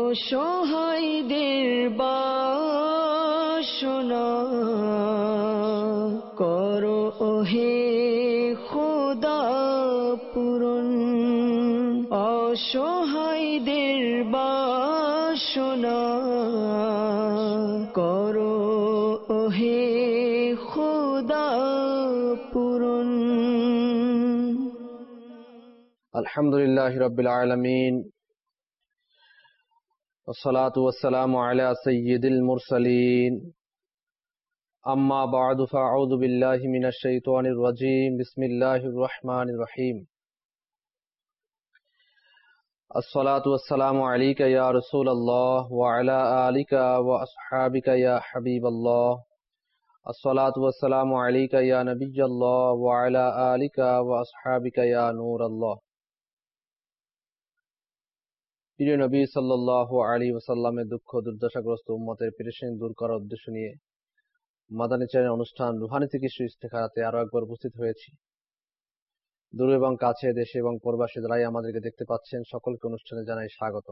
অসহায়দের বাসনা করো ওহে খোদা পূরণ। অসহায়দের বাসনা করো ওহে খোদা পূরণ। আলহামদুলিল্লাহি রাব্বিল আলামিন ওয়াসসালাতু ওয়াসসালামু আলা সাইয়্যিদিল মুরসালিন আম্মা বা'দু ফাআউযু বিল্লাহি মিনাশ শাইতানির রাজীম বিসমিল্লাহির রহমানির রহিম। আসসালাতু ওয়াসসালামু আলাইকা ইয়া রাসূলাল্লাহ ওয়া আলা আলিকা ওয়া আসহাবিকা ইয়া হাবিবাল্লাহ। আসসালাতু ওয়াসসালামু আলাইকা ইয়া নাবিয়্যাল্লাহ ওয়া আলা আলিকা ওয়া আসহাবিকা ইয়া নূরাল্লাহ। প্রিয় নবী সাল্লাল্লাহু আলাইহি ওয়াসাল্লামের দুঃখ দুর্দশাগ্রস্ত উম্মতের পেরেশানি দূর করার উদ্দেশ্য নিয়ে মাদানী চ্যানেল অনুষ্ঠান রুহানি চিকিৎসা ইস্তেখারাতে আরো একবার উপস্থিত হয়েছি। দূর এবং কাছে, দেশে এবং প্রবাসী যারাই আমাদেরকে দেখতে পাচ্ছেন সকলকে অনুষ্ঠানে জানাই স্বাগতম।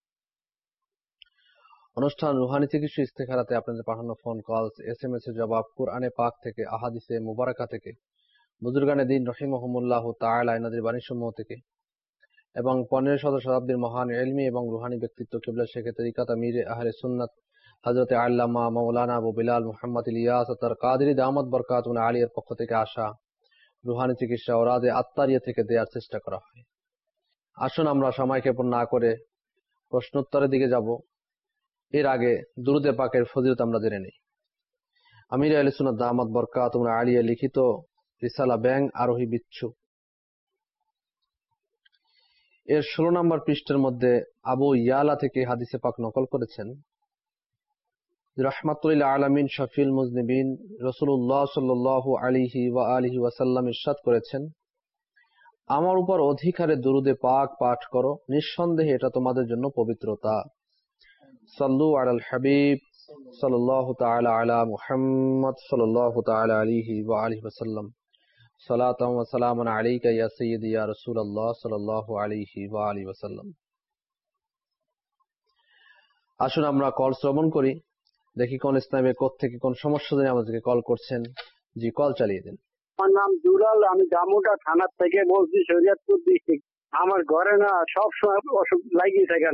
অনুষ্ঠান রুহানি চিকিৎসা ইস্তেখারাতে আপনাদের পাঠানো ফোন কল, SMS এর জবাব, কুরআনে পাক থেকে, আহাদিসে মুবারাকা থেকে, বুজুর্গানে দিন রহিমাহুমুল্লাহ তাআলা এনাদের বাণীসমূহ থেকে এবং 15 শতাব্দীর মহান ইলমি এবং রুহানি ব্যক্তিত্ব কিবলা শেখ তরিকাত আমিরে আহলে সুন্নাত হযরত আল্লামা মাওলানা আবু বিলাল মুহাম্মদ ইলিয়াস আতার কাদরি দামাত বরকাতুল আলিয়ার পক্ষ থেকে আসা রুহানি চিকিৎসা ওরাদে আত্মারিয়া থেকে দেওয়ার চেষ্টা করা হয়। আসুন আমরা সময়কে পূর্ণ না করে প্রশ্নোত্তরের দিকে যাব। এর আগে দুরুদে পাকের ফজিলত আমরা জেনে নিই। আমিরে আহলে সুন্নাত দামাত বরকাতুল আলিয়া লিখিত রিসালা ব্যাং আরোহী বিচ্ছু এর 16 নম্বর পৃষ্ঠার মধ্যে আবু ইয়ালা থেকে হাদিসে পাক নকল করেছেন। রাহমাতুল আলামিন শাফিউল মুজনিবিন রাসূলুল্লাহ সাল্লাল্লাহু আলাইহি ওয়া আলিহি ওয়াসাল্লাম ইরশাদ করেছেন, আমার উপর অধিকারে দুরুদে পাক পাঠ করো, নিঃসন্দেহে এটা তোমাদের জন্য পবিত্রতা। সাল্লু আলাল হাবিব সাল্লাল্লাহু তাআলা আলা মুহাম্মদ সাল্লাল্লাহু তাআলা আলাইহি ওয়া আলিহি ওয়াসাল্লাম। সালাতাম ওয়া সালামান আলাইকা ইয়া সাইয়্যিদি ইয়া রাসূলুল্লাহ সাল্লাল্লাহু আলাইহি ওয়া আলিহি ওয়াসাল্লাম। আসুন আমরা কল শ্রবণ করি, দেখি কোন ইসলামের কোথা থেকে কোন সমস্যা নিয়ে আমাদেরকে কল করছেন। জি, কল চালিয়ে দিন। আমার নাম দুলাল, আমি দামুটা থানা থেকে বলছি, শরীয়তপুর ডিস্ট্রিক্ট। আমার ঘরে না সব সময় অসুখ লাগিয়ে থাকে।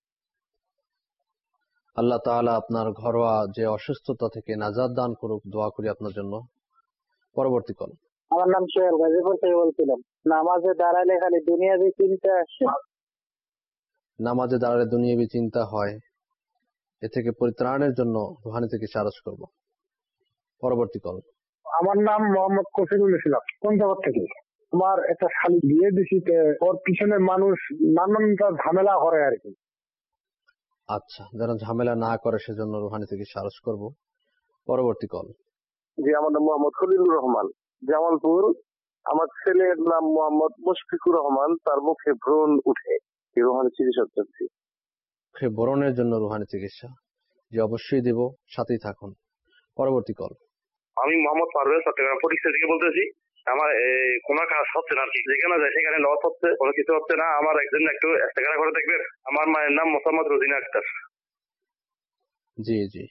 আল্লাহ তাআলা আপনার ঘরোয়া যে অসুস্থতা থেকে নাজাত দান করুক, দোয়া করি আপনার জন্য। পরবর্তী কল। আমার নাম সোহেল, গাজীপুর থেকে বলছিলাম। নামাজে দাঁড়ালে খালি দুনিয়াবি চিন্তা আসছে। নামাজে দাঁড়ালে দুনিয়াবি চিন্তা হয়, এ থেকে পরিত্রাণের জন্য রুহানি থেকে সারস করব। পরবর্তী কল। আমার নাম মোহাম্মদ কফিরুল ইসলাম, পঞ্চগড় থেকে। আমার একটা শালি বিয়ে দিছি, ওর পিছনে মানুষ নানানটা ঝামেলা করে আর কি। আচ্ছা, যেন ঝামেলা না করে সেজন্য রুহানি থেকে সারস করব। পরবর্তী কল। জি, আমার নাম মোহাম্মদ খলিলুর রহমান, জামালপুর। আমার ছেলের নাম মোহাম্মদ মুশফিকুর রহমান, তার মুখে ব্রণ উঠে, রুহানি চিকিৎসা করছি। মুখে ব্রণের জন্য রুহানি চিকিৎসা, যে অবশ্যই দেব, সাথেই থাকুন। পরবর্তী কল। আমি মোহাম্মদ পারভেজ, চট্টগ্রাম ফটিকছড়ি থেকে বলতেছি। আমার কোনো কাজ হচ্ছে না আর কি, যেখানে যায় সেখানে লস হচ্ছে, কোনো কিছু হচ্ছে না। আমার একজন একটু ইস্তেখারা করে দেখবেন। আমার মায়ের নাম মোসাম্মদ রোজিনা আক্তার। জি জি,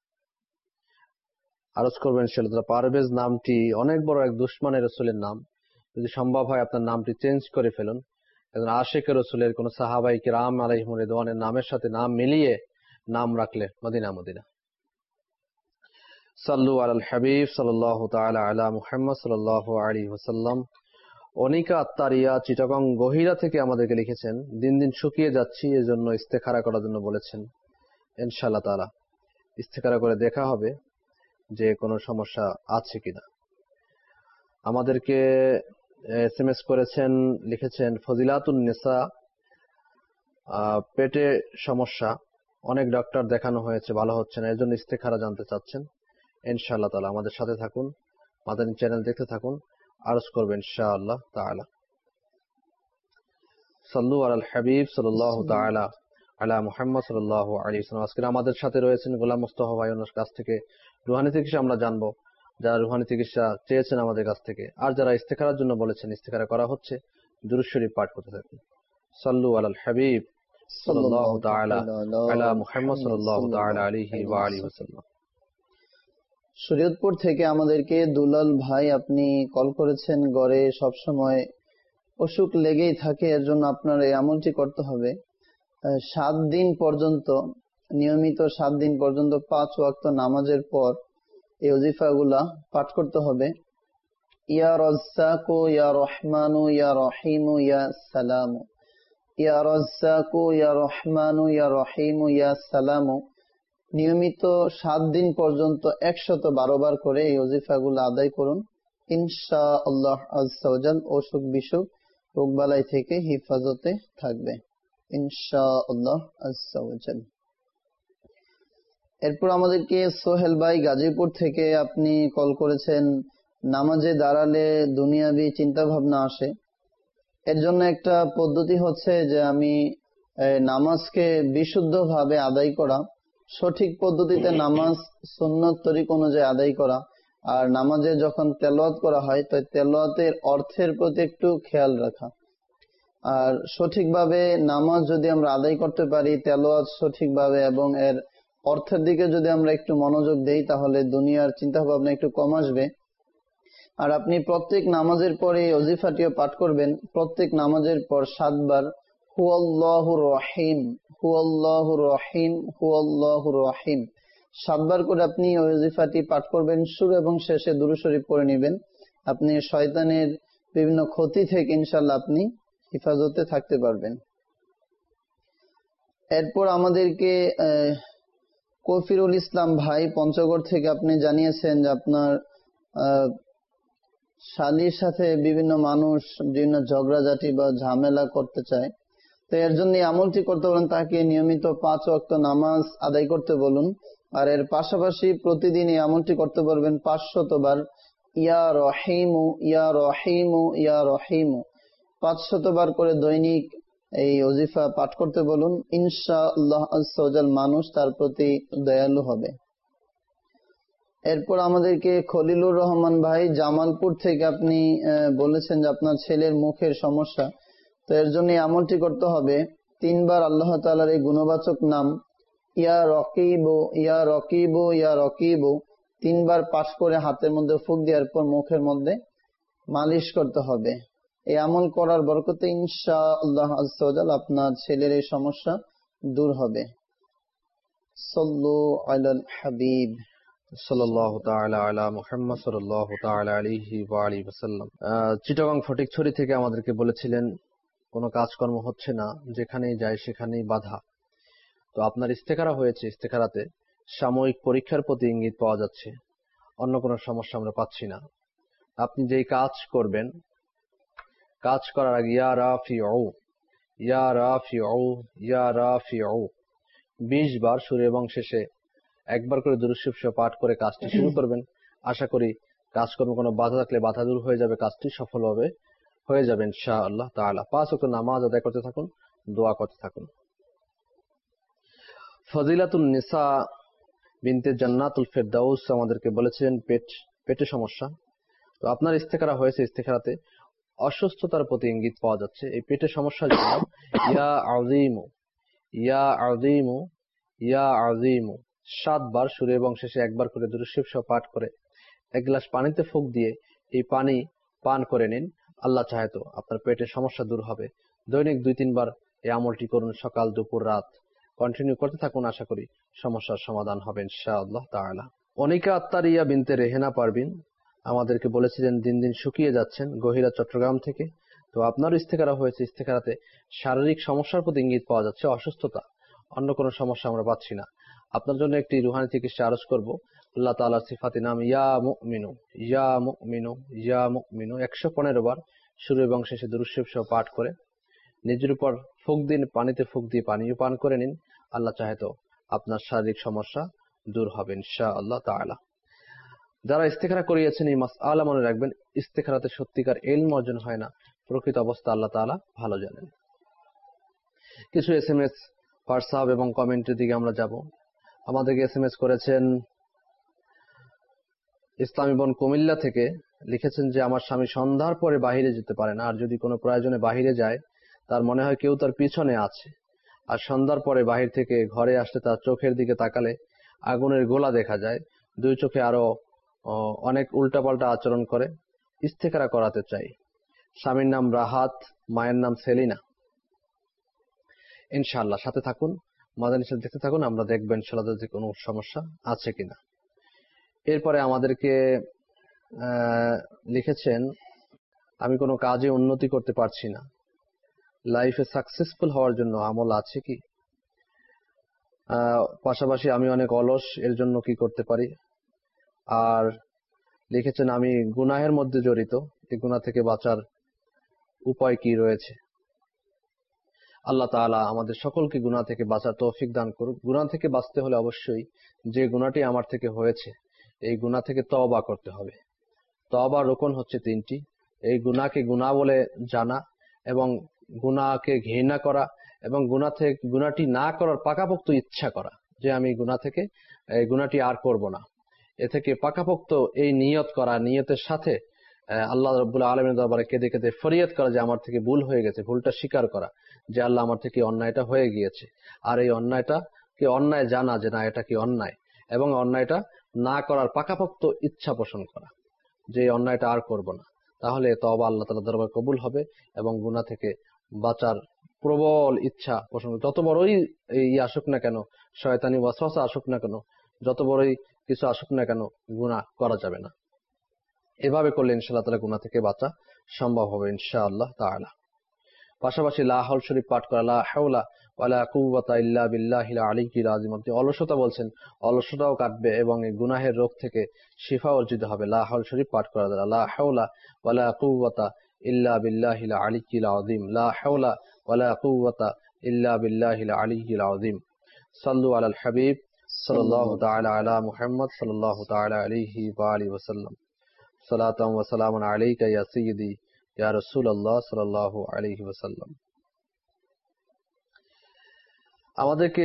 আরজ করবেন সেটা। পারভেজ নামটি অনেক বড় এক দুশমনের রাসূলের নাম। যদি সম্ভব হয় আপনার নামটি চেঞ্জ করে ফেলুন। একজন আশিকের রাসূলের, কোন সাহাবায়ে কিরাম আলাইহিম রিদওয়ানের নামের সাথে নাম মিলিয়ে নাম রাখলে মদিনা মদিনা। সাল্লু আলাল হাবিব সাল্লাল্লাহু তাআলা আলা মুহাম্মদ সাল্লাল্লাহু আলাইহি ওয়াসাল্লাম। অনিকা আত্তারিয়া চিটাগং গহিরা থেকে আমাদেরকে লিখেছেন, দিন দিন শুকিয়ে যাচ্ছি, এজন্য ইস্তেখারা করার জন্য বলেছেন। ইনশাআল্লাহ তাআলা ইস্তেখারা করে দেখা হবে যে কোনো সমস্যা আছে কিনা। আমাদেরকে SMS করেছেন, লিখেছেন ফজিলাতুন নিসা, পেটে সমস্যা, অনেক ডক্টর দেখানো হয়েছে, ভালো হচ্ছে না, এর জন্য ইস্তেখারা জানতে চাচ্ছেন। ইনশাআল্লাহ তাআলা আমাদের সাথে থাকুন, মাদানী চ্যানেল দেখতে থাকুন, আরজ করবেন ইনশাআল্লাহ তাআলা। সাল্লু আলাল হাবিব সাল্লাল্লাহু তাআলা আলা মুহাম্মদ সাল্লাল্লাহু আলাইহি ওয়াসাল্লাম। আজকে আমাদের সাথে রয়েছেন গোলাম মোস্তফা ভাই, ওনার কাছ থেকে রুহানি চিকিৎসা আমরা জানবো। যারা রুহানি চিকিৎসা চেয়েছেন আমাদের কাছ থেকে, আর যারা ইস্তেখারার জন্য বলেছেন, ইস্তেখারা করা হচ্ছে, দুরূদ শরীফ পাঠ করতে থাকুন। সাল্লু আলাল হাবিব সাল্লাল্লাহু তাআলা আলা মুহাম্মদ মুহাম্মদ সাল্লাল্লাহু তাআলা সাল্লাল্লাহু আলাইহি আলাইহি ওয়া আলিহি ওয়াসাল্লাম। ওয়াসাল্লাম। শরীয়তপুর থেকে আমাদেরকে দুলাল ভাই আপনি কল করেছেন, গড়ে সবসময় অসুখ লেগেই থাকে, এর জন্য আপনার এই আমলটি করতে হবে। 7 দিন পর্যন্ত, নিয়মিত 7 দিন পর্যন্ত 5 ওয়াক্ত নামাজের পর এই ওজিফাগুলা পাঠ করতে হবে। ইয়া রাজ্জাকু ইয়া রহমানু ইয়া রহিমু ইয়া সালামু, ইয়া রাজ্জাকু ইয়া রহমানু ইয়া রহিমু ইয়া সালামু। নিয়মিত 7 দিন পর্যন্ত 112 বার করে এই ওজিফাগুলো আদায় করুন। ইনশাআল্লাহ আযজা ওয়া জাল অসুখ বিসুখ রোগবালাই থেকে হেফাজতে থাকবে ইনশাআল্লাহ আযজা ওয়া জাল। এরপর আমাদেরকে সোহেল ভাই গাজীপুর থেকে আপনি কল করেছেন, নামাজে দাঁড়ালে দুনিয়াবি চিন্তা ভাবনা আসে। এর জন্য একটা পদ্ধতি হচ্ছে যে আমি নামাজকে বিশুদ্ধভাবে আদায় করা, সঠিক পদ্ধতিতে নামাজ সুন্নত তরিকা অনুযায়ী আদায় করা। আর নামাজে যখন তেলাওয়াত করা হয় তো তেলাওয়াতের অর্থের প্রতি একটু খেয়াল রাখা। আর সঠিকভাবে নামাজ যদি আমরা আদায় করতে পারি, তেলাওয়াত সঠিকভাবে এবং এর অর্থের দিকে যদি আমরা একটু মনোযোগ দেই, তাহলে দুনিয়ার চিন্তা ভাবনা একটু কম আসবে। আর আপনি প্রত্যেক নামাজের পরে এই ওজিফাটিও পাঠ করবেন। প্রত্যেক নামাজের পর 7 বার হুয়াল্লাহুর রহিম, হুয়াল্লাহুর রহিম, হুয়াল্লাহুর রহিম 7 বার করে আপনি ওজিফাটি পাঠ করবেন। শুরু এবং শেষে দুরূদ শরীফ পড়ে নেবেন। আপনি শয়তানের বিভিন্ন ক্ষতি থেকে ইনশাআল্লাহ আপনি হেফাজতে থাকতে পারবেন। এরপর আমাদেরকে কফিরুল ইসলাম ভাই পঞ্চগড় থেকে আপনি জানিয়েছেন যে আপনার শালীর সাথে বিভিন্ন মানুষ বিভিন্ন ঝগড়াঝাটি বা ঝামেলা করতে চায়। তো এর জন্য আমলটি করতে বলুন, তাকে নিয়মিত 5 ওয়াক্ত নামাজ আদায় করতে বলুন। আর এর পাশাপাশি প্রতিদিন এই আমলটি করতে পারবেন 500 বার ইয়া রহিমু ইয়া রহিমু ইয়া রহিমু 500 বার করে দৈনিক এই ওজিফা পাঠ করতে বলুন। ইনশাআল্লাহ আযজা ওয়া জাল মানুষ তার প্রতি দয়ালু হবে। এরপর আমাদেরকে খলিলুর রহমান ভাই জামালপুর থেকে আপনি বলেছেন যে আপনার ছেলের মুখের সমস্যা। তো এর জন্য আমলটি করতে হবে 3 বার আল্লাহ তাআলার এই গুণবাচক নাম ইয়া রকিবু ইয়া রকিবু ইয়া রকিবু 3 বার পাঠ করে হাতের মধ্যে ফুঁক দিয়ে এরপর মুখের মধ্যে মালিশ করতে হবে। এই আমল করার বরকতে ইনশাআল্লাহ আযজা ওয়া জাল আপনার ছেলের এই সমস্যা দূর হবে। সাল্লু আলাল হাবিব সাল্লাল্লাহু তাআলা আলা মুহাম্মদ সাল্লাল্লাহু তাআলা আলাইহি ওয়া আলিহি ওয়াসাল্লাম। চিটাগং ফটিকছড়ি থেকে আমাদেরকে বলেছিলেন কোনো কাজকর্ম হচ্ছে না, যেখানেই যায় সেখানেই বাধা। তো আপনার ইস্তেখারা হয়েছে, ইস্তেখারাতে সাময়িক পরীক্ষার প্রতি ইঙ্গিত পাওয়া যাচ্ছে, অন্য কোনো সমস্যা আমরা পাচ্ছি না। আপনি যেই কাজ করবেন, কাজ করার আগে ইয়া রাফিউ ইয়া রাফিউ ইয়া রাফিউ 20 বার শুরু এবং শেষে 1 বার করে দুরূদ শরীফ পাঠ করে কাজটি শুরু করবেন। আশা করি কাজকর্মে কোনো বাধা থাকলে বাধা দূর হয়ে যাবে, কাজটি সফলভাবে হয়ে যাবে ইনশাআল্লাহ তাআলা। 5 ওয়াক্ত নামাজ আদায় করতে থাকুন, দোয়া করতে থাকুন। ফজিলাতুন নিসা বিনতে জান্নাতুল ফেরদাউস আমাদেরকে বলেছেন পেটে সমস্যা। তো আপনার ইস্তেখারা হয়েছে, ইস্তেখারাতে অসুস্থতার প্রতি ইঙ্গিত পাওয়া যাচ্ছে। এই পেটের সমস্যার জন্য ইয়া আযীমু ইয়া আযীমু ইয়া আযীমু 7 বার শুরু এবং শেষে 1 বার করে দুরূদ শরীফ পাঠ করে 1 গ্লাস পানিতে ফুঁক দিয়ে এই পানি পান করে নিন। আল্লাহ চাহে তো আপনার পেটের সমস্যা দূর হবে। দৈনিক 2-3 বার এই আমলটি করুন, সকাল দুপুর রাত কন্টিনিউ করতে থাকুন। আশা করি সমস্যার সমাধান হবে ইনশাআল্লাহ তাআলা। অনিকা আত্তারিয়া বিনতে রেহেনা পারভিন আমাদেরকে বলেছিলেন দিন দিন শুকিয়ে যাচ্ছেন, গহিরা চট্টগ্রাম থেকে। তো আপনার ইস্তেখারা হয়েছে, ইস্তেখারাতে শারীরিক সমস্যার প্রতি ইঙ্গিত পাওয়া যাচ্ছে, অসুস্থতা, অন্য কোনো সমস্যা আমরা পাচ্ছি না। আপনার জন্য একটি রুহানি চিকিৎসা আরজ করব। আল্লাহ তাআলার সিফাতি নাম ইয়া মুমিনু ইয়া মুমিনু ইয়া মুমিনু 115 বার শুরু এবং শেষে দুরূদ শরীফ পাঠ করে নিজের উপর ফুঁক দিন, পানিতে ফুঁক দিয়ে পানিও পান করে নিন। আল্লাহ চাহে তো আপনার শারীরিক সমস্যা দূর হবে ইনশাআল্লাহ তাআলা। যারা ইস্তেখারা করিয়েছেন এই মাসআলা মনে রাখবেন, ইস্তেখারাতে সত্যিকার ইলম অর্জন হয় না, প্রকৃত অবস্থা আল্লাহ তাআলা ভালো জানেন। কিছু এসএমএস, হোয়াটসঅ্যাপ এবং কমেন্টের দিকে আমরা যাব। আমাদেরকে এসএমএস করেছেন ইসলামী বোন কুমিল্লা থেকে, লিখেছেন যে আমার স্বামী সন্ধ্যার পরে বাহিরে যেতে পারে না, আর যদি কোনো প্রয়োজনে বাহিরে যায় তার মনে হয় কেউ তার পিছনে আছে। আর সন্ধ্যার পরে বাহির থেকে ঘরে আসতে তার চোখের দিকে তাকালে আগুনের গোলা দেখা যায়, দুই চোখে আরো অনেক উল্টাপাল্টা আচরণ করে, ইস্তেখারা করাতে চাই। স্বামীর নাম রাহাত, মায়ের নাম সেলিনা। ইনশাআল্লাহ সাথে থাকুন, মাদানী সাথে দেখতে থাকুন, আমরা দেখবেন ইনশাআল্লাহ যদি কোনো সমস্যা আছে কিনা। এরপরে আমাদেরকে লিখেছেন, আমি কোনো কাজে উন্নতি করতে পারছি না, লাইফে সাকসেসফুল হওয়ার জন্য আমল আছে কি? পাশাপাশি আমি অনেক অলস, এর জন্য কি করতে পারি? আর লিখেছেন, আমি গুনাহের মধ্যে জড়িত, এই গুনাহ থেকে বাঁচার উপায় কি রয়েছে? আল্লাহ তাআলা আমাদের সকলকে গুনাহ থেকে বাঁচার তৌফিক দান করুক। গুনাহ থেকে বাঁচতে হলে অবশ্যই যে গুনাহটি আমার থেকে হয়েছে এই গুনাহ থেকে তওবা করতে হবে। তওবার রোকন হচ্ছে তিনটি। এই গুনাহকে গুনাহ বলে জানা, এবং গুনাহকে ঘৃণা করা, এবং গুনাহটি না করার পাকাপোক্ত ইচ্ছা করা যে আমি গুনাহ থেকে এই গুনাহটি আর করব না। এ থেকে পাকাপোক্ত এই নিয়ত করা, নিয়তের সাথে আল্লাহ রাব্বুল আলামিনের দরবারে কেঁদে কেঁদে ফরিয়াদ করা যে আমার থেকে ভুল হয়ে গেছে, ভুলটা স্বীকার করা যে আল্লাহ আমার থেকে অন্যায়টা হয়ে গিয়েছে, আর এই অন্যায়টাকে অন্যায় জানা যে না এটা কি অন্যায়, এবং অন্যায়টা না করার পাকাপোক্ত ইচ্ছা পোষণ করা যে এই অন্যায়টা আর করব না। তাহলে তওবা আল্লাহ তাআলার দরবারে কবুল হবে এবং গুনাহ থেকে বাঁচার প্রবল ইচ্ছা পোষণ, যত বড়ই আসুক না কেন, শয়তানি ওয়াসওয়াসা আসুক না কেন, যত বড়ই কিছু আসুক না কেন, গুনাহ করা যাবে না। এভাবে করলে ইনশাআল্লাহ তাআলা গুনাহ থেকে বাঁচা সম্ভব হবে ইনশাআল্লাহ তাআলা। পাশাপাশি লা হাওল শরীফ পাঠ করা, লা হাওলা ওয়ালা কুওয়াতা ইল্লা বিল্লাহিল আলিয়্যিল আযীম। আপনি অলসতা বলছেন, অলসতাও কাটবে এবং এই গুনাহের রোগ থেকে শিফা অর্জিত হবে লা হাওল শরীফ পাঠ করা দ্বারা। লা হাওলা ওয়ালা কুওয়াতা ইল্লা বিল্লাহিল আলিয়্যিল আযীম, লা হাওলা ওয়ালা কুওয়াতা ইল্লা বিল্লাহিল আলিয়্যিল আযীম। সাল্লু আলাল হাবিব সাল্লাল্লাহু তাআলা আলা মুহাম্মদ সাল্লাল্লাহু তাআলা আলাইহি ওয়া আলিহি ওয়াসাল্লাম। সালাতাম ওয়া সালামুন আলাইকা ইয়া সাইয়্যিদি ইয়া রাসূলুল্লাহ সাল্লাল্লাহু আলাইহি ওয়াসাল্লাম। আমাদেরকে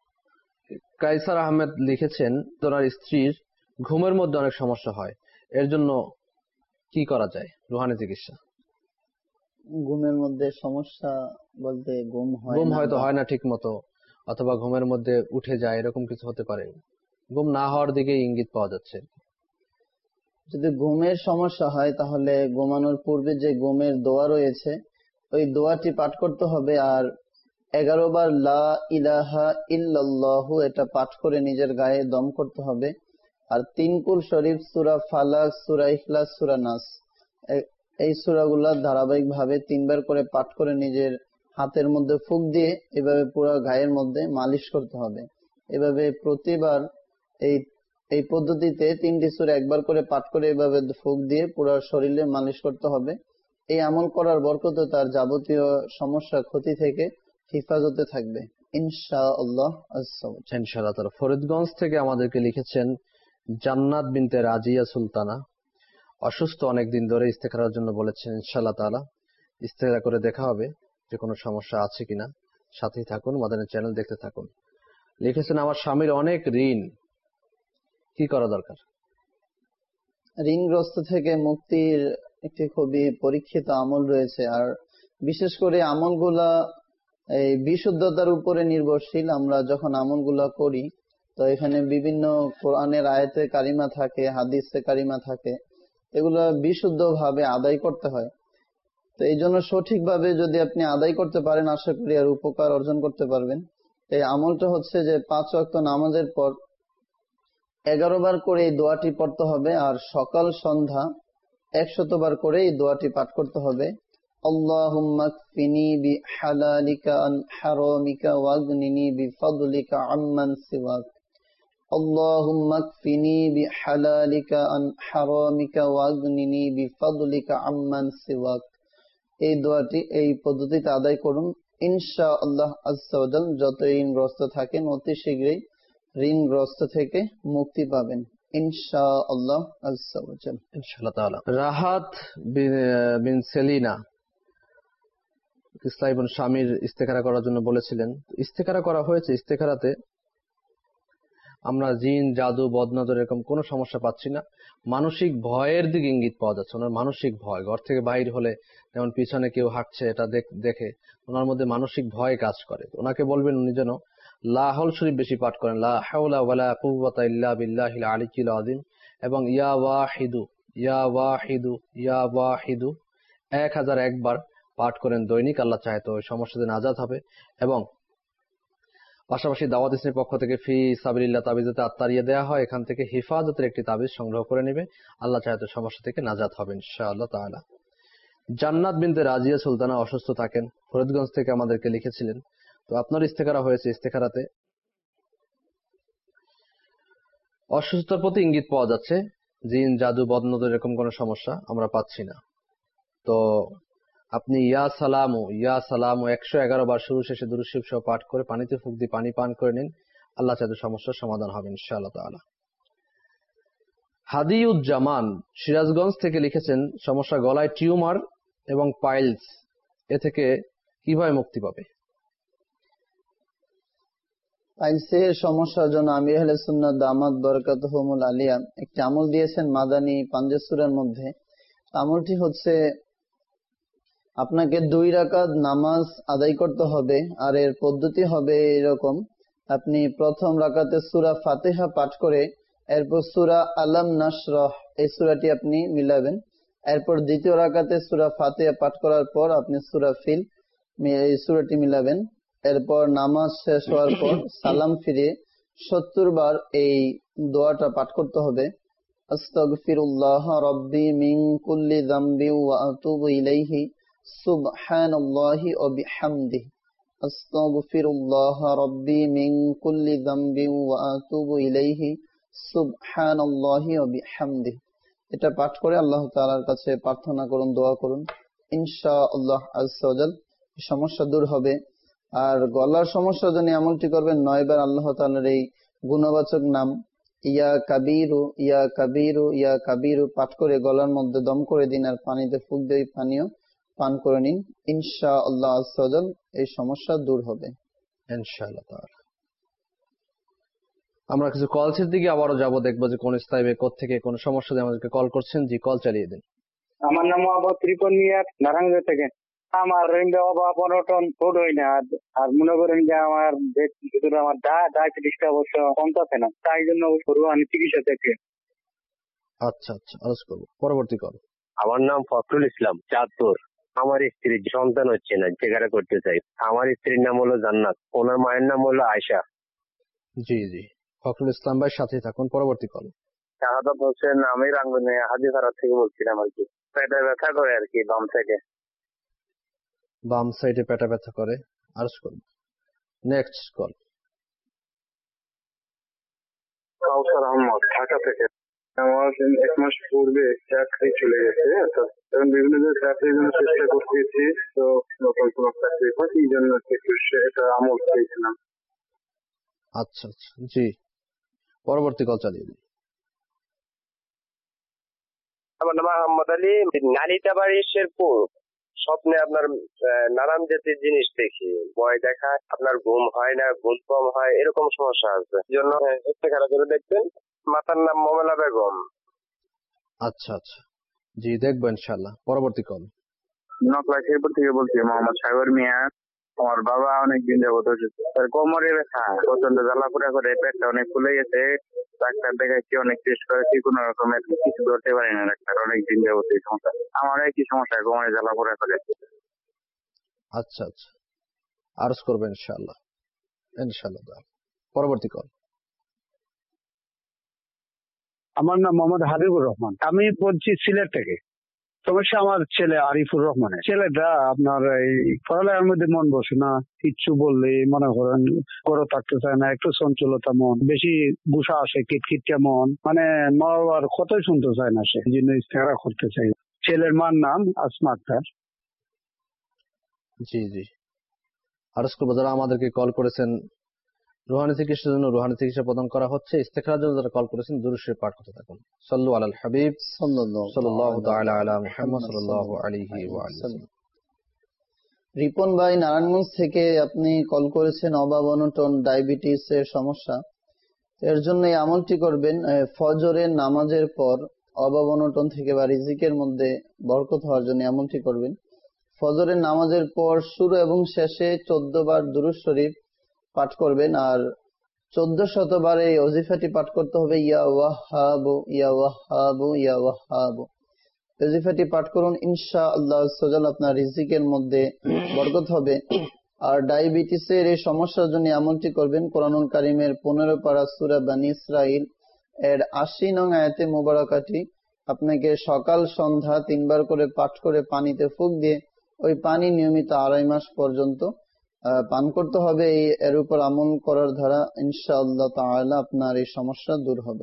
কায়সার আহমেদ লিখেছেন, ওনার স্ত্রীর ঘুমের মধ্যে অনেক সমস্যা হয়, এর জন্য কি করা যায়? রুহানি চিকিৎসা। ঘুমের মধ্যে সমস্যা বলতে ঘুম হয়তো হয় না ঠিক মতো, অথবা ঘুমের মধ্যে উঠে যায়, এরকম কিছু হতে পারে। ঘুম না হওয়ার দিকে ইঙ্গিত পাওয়া যাচ্ছে। যদি ঘুমের সমস্যা হয় তাহলে ঘুমানোর পূর্বে যে ঘুমের দোয়া রয়েছে ওই দোয়াটি পাঠ করতে হবে, আর 11 বার লা ইলাহা ইল্লাল্লাহু এটা পাঠ করে নিজের গায়ে দম করতে হবে। আর 3 কুল শরীফ, সূরা ফালাক, সূরা ইখলাস, সূরা নাস, এই সূরাগুলো ধারাবাহিকভাবে 3 বার করে পাঠ করে নিজের হাতের মধ্যে ফুঁক দিয়ে এভাবে পুরো গায়ের মধ্যে মালিশ করতে হবে। এভাবে প্রতিবার এই পদ্ধতিতে 3টি সূরা একবার করে পাঠ করে এভাবে ফুঁক দিয়ে পুরো শরীরে মালিশ করতে হবে। এই আমল করার বরকতে তার যাবতীয় সমস্যা, ক্ষতি থেকে হেফাজতে থাকবে ইনশাআল্লাহ। ইনশাআল্লাহ তাআলা। ফরিদগঞ্জ থেকে আমাদেরকে লিখেছেন জান্নাত বিনতে রাজিয়া সুলতানা, অসুস্থ অনেকদিন ধরে, ইস্তেখারার জন্য বলেছেন। ইনশাআল্লাহ তাআলা ইস্তেখারা করে দেখা হবে যে কোনো সমস্যা আছে কিনা। সাথেই থাকুন, মাদানী চ্যানেল দেখতে থাকুন। লিখেছেন, আমার স্বামীর অনেক ঋণ, কি করা দরকার? ঋণগ্রস্ত থেকে মুক্তির একটি খুবই পরীক্ষিত আমল রয়েছে, আর বিশেষ করে আমলগুলা এই বিশুদ্ধতার উপরে নির্ভরশীল। আমরা যখন আমলগুলা করি তো এখানে বিভিন্ন কোরআনের আয়াতে কারিমা থাকে, হাদিসে কারিমা থাকে, এগুলা বিশুদ্ধভাবে আদায় করতে হয়। তো এই জন্য সঠিকভাবে যদি আপনি আদায় করতে পারেন, আশা করি আর উপকার অর্জন করতে পারবেন। এই আমলটা হচ্ছে যে 5 ওয়াক্ত নামাজের পর 11 বার করে এই দোয়াটি পড়তে হবে, আর সকাল সন্ধ্যা 100 বার করে এই দোয়াটি পাঠ করতে হবে। আল্লাহুম্মা কফিনি বিহালালিকা আন হারামিকা ওয়াগনিনি বিফাদলিকা আম্মান সিওয়াক। আল্লাহুম্মা কফিনি বিহালালিকা আন হারামিকা ওয়াগনিনি বিফাদলিকা আম্মান সিওয়াক। এই দোয়াটি এই পদ্ধতিতে আদায় করুন, ইনশাআল্লাহ আযজা ওয়া জাল যত ঋণগ্রস্ত থাকেন অতি শীঘ্রই ঋণগ্রস্ত থেকে মুক্তি পাবেন ইনশাআল্লাহ আযজা ওয়া জাল। ইনশাআল্লাহ তাআলা। রাহাত বিন সেলিনা ইসলাম স্বামীর ইস্তেখারা করার জন্য বলেছিলেন। ইস্তেখারা করা হয়েছে। ইস্তেখারাতে আমরা জিন, জাদু, বদনজর এরকম কোনো সমস্যা পাচ্ছি না। মানসিক ভয়ের দিকে ইঙ্গিত পাওয়া যাচ্ছে, ওনার মানসিক ভয়। ঘর থেকে বাইর হলে যেমন পিছনে কেউ হাঁটছে এটা দেখে ওনার মধ্যে মানসিক ভয় কাজ করে। ওনাকে বলবেন উনি যেন লাহল শরীফ বেশি পাঠ করেন, লা হাওলা ওয়ালা কুওয়াতা ইল্লা বিল্লাহিল আলিয়্যিল আযীম, এবং ইয়া ওয়াহিদু ইয়া ওয়াহিদু ইয়া ওয়াহিদু 1001 বার পাঠ করেন দৈনিক। আল্লাহ চাহে তো ওই সমস্যা থেকে নাজাত হবে। এবং পাশাপাশি দাওয়াত ইসলামের পক্ষ থেকে ফি সাবিলিল্লাহ তাবিজাতে আত্মারিয়া দেওয়া হয়, এখান থেকে হিফাজতের একটি তাবিজ সংগ্রহ করে নেবে। আল্লাহ চাহে তো সমস্যা থেকে নাজাত হবে ইনশাআল্লাহ তাআলা। জান্নাত বিনতে রাজিয়া সুলতানা অসুস্থ থাকেন, ফরিদগঞ্জ থেকে আমাদেরকে লিখেছিলেন। তো আপনার ইস্তেখারা হয়েছে, ইস্তেখারাতে অসুস্থতার প্রতি ইঙ্গিত পাওয়া যাচ্ছে, জিন, জাদু, বদনজর এরকম কোনো সমস্যা আমরা পাচ্ছি না। তো আপনি ইয়া সালামু 111 বার শুরু শেষে দুরূদ শরীফ সহ পাঠ করে পানিতে ফুঁক দিয়ে পানি পান করে নিন। আল্লাহ চাইতে সমস্যার সমাধান হবে ইনশাআল্লাহ তাআলা। হাদিউজ্জামান সিরাজগঞ্জ থেকে লিখেছেন, সমস্যা গলায় টিউমার এবং পাইলস, এ থেকে কিভাবে মুক্তি পাবে? পাইলসের সমস্যার জন্য আমির আহলে সুন্নাত দামাত বরকাতুহুমুল আলিয়া একটি আমল দিয়েছেন মাদানী পাঞ্জের সূরার মধ্যে। আমলটি হচ্ছে আপনাকে 2 রাকাত নামাজ আদায় করতে হবে। আর এর পদ্ধতি হবে এরকম: আপনি প্রথম রাকাতে সূরা ফাতিহা পাঠ করে এরপর সূরা আলাম নাশরাহ এই সূরাটি আপনি মিলাবেন। এরপর দ্বিতীয় রাকাতে সূরা ফাতিহা পাঠ করার পর আপনি সূরা ফিল এই সূরাটি মিলাবেন। এরপর নামাজ শেষ হওয়ার পর সালাম ফিরিয়ে 70 বার এই দোয়াটা পাঠ করতে হবে: আস্তাগফিরুল্লাহ রাব্বি মিন কুল্লি যামবি ওয়া আতুবু ইলাইহি সুবহানাল্লাহি ওয়া বিহামদিহি। আস্তাগফিরুল্লাহ রাব্বি মিন কুল্লি যামবি ওয়া আতুবু ইলাইহি সুবহানাল্লাহি ওয়া বিহামদিহি। এটা পাঠ করে আল্লাহ তাআলার কাছে প্রার্থনা করুন, দোয়া করুন, ইনশাআল্লাহ আযজা ওয়া জাল সমস্যা দূর হবে। আর গলার সমস্যার জন্য আমলটি করবেন 9 বার আল্লাহ তাআলার এই গুণবাচক নাম ইয়া কাবীরু ইয়া কাবীরু ইয়া কাবীরু পাঠ করে গলার মধ্যে দম করে দিন, আর পানিতে ফুঁক দিয়ে পানিও পান করে নিন। ইনশাআল্লাহ আযজা ওয়া জাল এই সমস্যা দূর হবে ইনশাআল্লাহ তাআলা। আমরা কিছু কলসের দিকে আবারও যাব, দেখবো যে কোন স্থায়ী কোথা থেকে কোন সমস্যা দিয়ে আমাদেরকে কল করছেন। জি, কল চালিয়ে দিন। আমার নাম মোহাম্মদ রিপন মিয়া, নারায়ণগঞ্জ থেকে। আমার অভাব অনটন ছোট হয় না, আর মনে করেন যে আমার আমার ডায়াবেটিসটা অবশ্য কমতেছে না, তাই জন্য আমি চিকিৎসা থেকে। আচ্ছা আচ্ছা, আলোচ করবো পরবর্তী কল। আমার নাম ফখরুল ইসলাম, চাঁদপুর। আমার স্ত্রীর সন্তান হচ্ছে না, যেখানে করতে চাই। আমার স্ত্রীর নাম হলো জান্নাত, ওনার মায়ের নাম হলো আয়শা। জি জি, ফখরুল ইসলাম ভাই সাথে থাকুন, পরবর্তী কল। শাহাদাত হোসেন, আমি রাঙ্গুনে হাজিপাড়া থেকে বলছিলাম আর কি। পেটে ব্যথা করে আর কি, বাম সাইডে পেটা ব্যথা করে, আলোচ করবো। Next call. কাউসার আহমদ, ঢাকা থেকে। আমার 1 মাস পূর্বে চাকরি চলে গেছে, এখন বিভিন্ন জায়গায় চাকরির জন্য চেষ্টা করতেছি, তো নতুন কোনো চাকরি হয় এই জন্য এটা আমল পেয়েছিলাম। আচ্ছা আচ্ছা, জি, পরবর্তী কল চালিয়ে দিন। আমার নাম মোহাম্মদ আলী, নালিতাবাড়ি, শেরপুর। স্বপ্নে আপনার নানান জাতির জিনিস দেখি, ভয় দেখায়, আপনার ঘুম হয় না, ঘুম কম হয়, এরকম সমস্যা আছে। এই জন্য ইস্তেখারা করে দেখবেন। মাতার নাম মমেলা বেগম। আচ্ছা আচ্ছা, জি, দেখবো ইনশাআল্লাহ, পরবর্তী কল। নকলা শেরপুর থেকে বলছি, মোহাম্মদ সাগর মিয়া। আমার বাবা অনেকদিন যাবত কোমরে ব্যথা, প্রচন্ড জ্বালাপোড়া করে, পেটটা অনেক ফুলে গেছে। ডাক্তার দেখাচ্ছি, অনেক টেস্ট করেছি, কোন রকমের কিছু ধরতে পারি না ডাক্তার। অনেকদিন যাবত এই সমস্যা। আমার একই সমস্যা, কোমরে জ্বালাপোড়া করে। আচ্ছা আচ্ছা, আরজ করবো ইনশাআল্লাহ ইনশাআল্লাহ। পরবর্তী কল। আমার নাম মোহাম্মদ হাবিবুর রহমান, আমি বলছি সিলেট থেকে। সমস্যা আমার ছেলে আরিফুর রহমানের। ছেলেটা আপনার এই পড়ালেখার মধ্যে মন বসে না, কিচ্ছু বললে মনে করেন করো থাকতে চায় না, একটু চঞ্চলতা মন, বেশি গুসা আসে, কিটকিটটা মন, মানে মা বাবার কথাই শুনতে চায় না, সে এই জন্য ইস্তেখারা করতে চাই। ছেলের মার নাম আসমা আক্তার। জি জি, আরজ করবো। যারা আমাদেরকে কল করেছেন রুহানি চিকিৎসার জন্য, রুহানি চিকিৎসা প্রদান করা হচ্ছে। ইস্তেখারার জন্য যারা কল করেছেন দুরূদ শরীফ পাঠ করতে থাকুন। সাল্লু আলাল হাবিব সাল্লাল্লাহু তাআলা আলা মুহাম্মদ সাল্লাল্লাহু আলাইহি ওয়া সাল্লাম। রিপন ভাই নারায়ণগঞ্জ থেকে আপনি কল করেছেন, অভাব অনটন, ডায়াবেটিস এর সমস্যা। এর জন্য এই আমলটি করবেন ফজরের নামাজের পর অভাব অনটন থেকে বা রিজিকের মধ্যে বরকত হওয়ার জন্য আমলটি করবেন। ফজরের নামাজের পর শুরু এবং শেষে 14 বার দুরূদ শরীফ পাঠ করবেন, আর 1400 বার এই ওজিফাটি পাঠ করতে হবে, ইয়া ওয়াহ্হাবু ইয়া ওয়াহ্হাবু ইয়া ওয়াহ্হাবু। ওজিফাটি পাঠ করুন, ইনশাআল্লাহ আল্লাহ আপনার রিজিকের মধ্যে বরকত হবে। আর ডায়াবেটিসের এই সমস্যার জন্য আমলটি করবেন, কোরআনুল কারীমের 15 পারা সূরা বনী ইসরাইল এর 80 নং আয়াতে মুবারাকাটি আপনাকে সকাল সন্ধ্যা 3 বার করে পাঠ করে পানিতে ফুঁক দিয়ে ওই পানি নিয়মিত 2.5 মাস পর্যন্ত পান করতে হবে। এর উপর আমল করার দ্বারা ইনশাআল্লাহ তাআলা আপনার এই সমস্যা দূর হবে।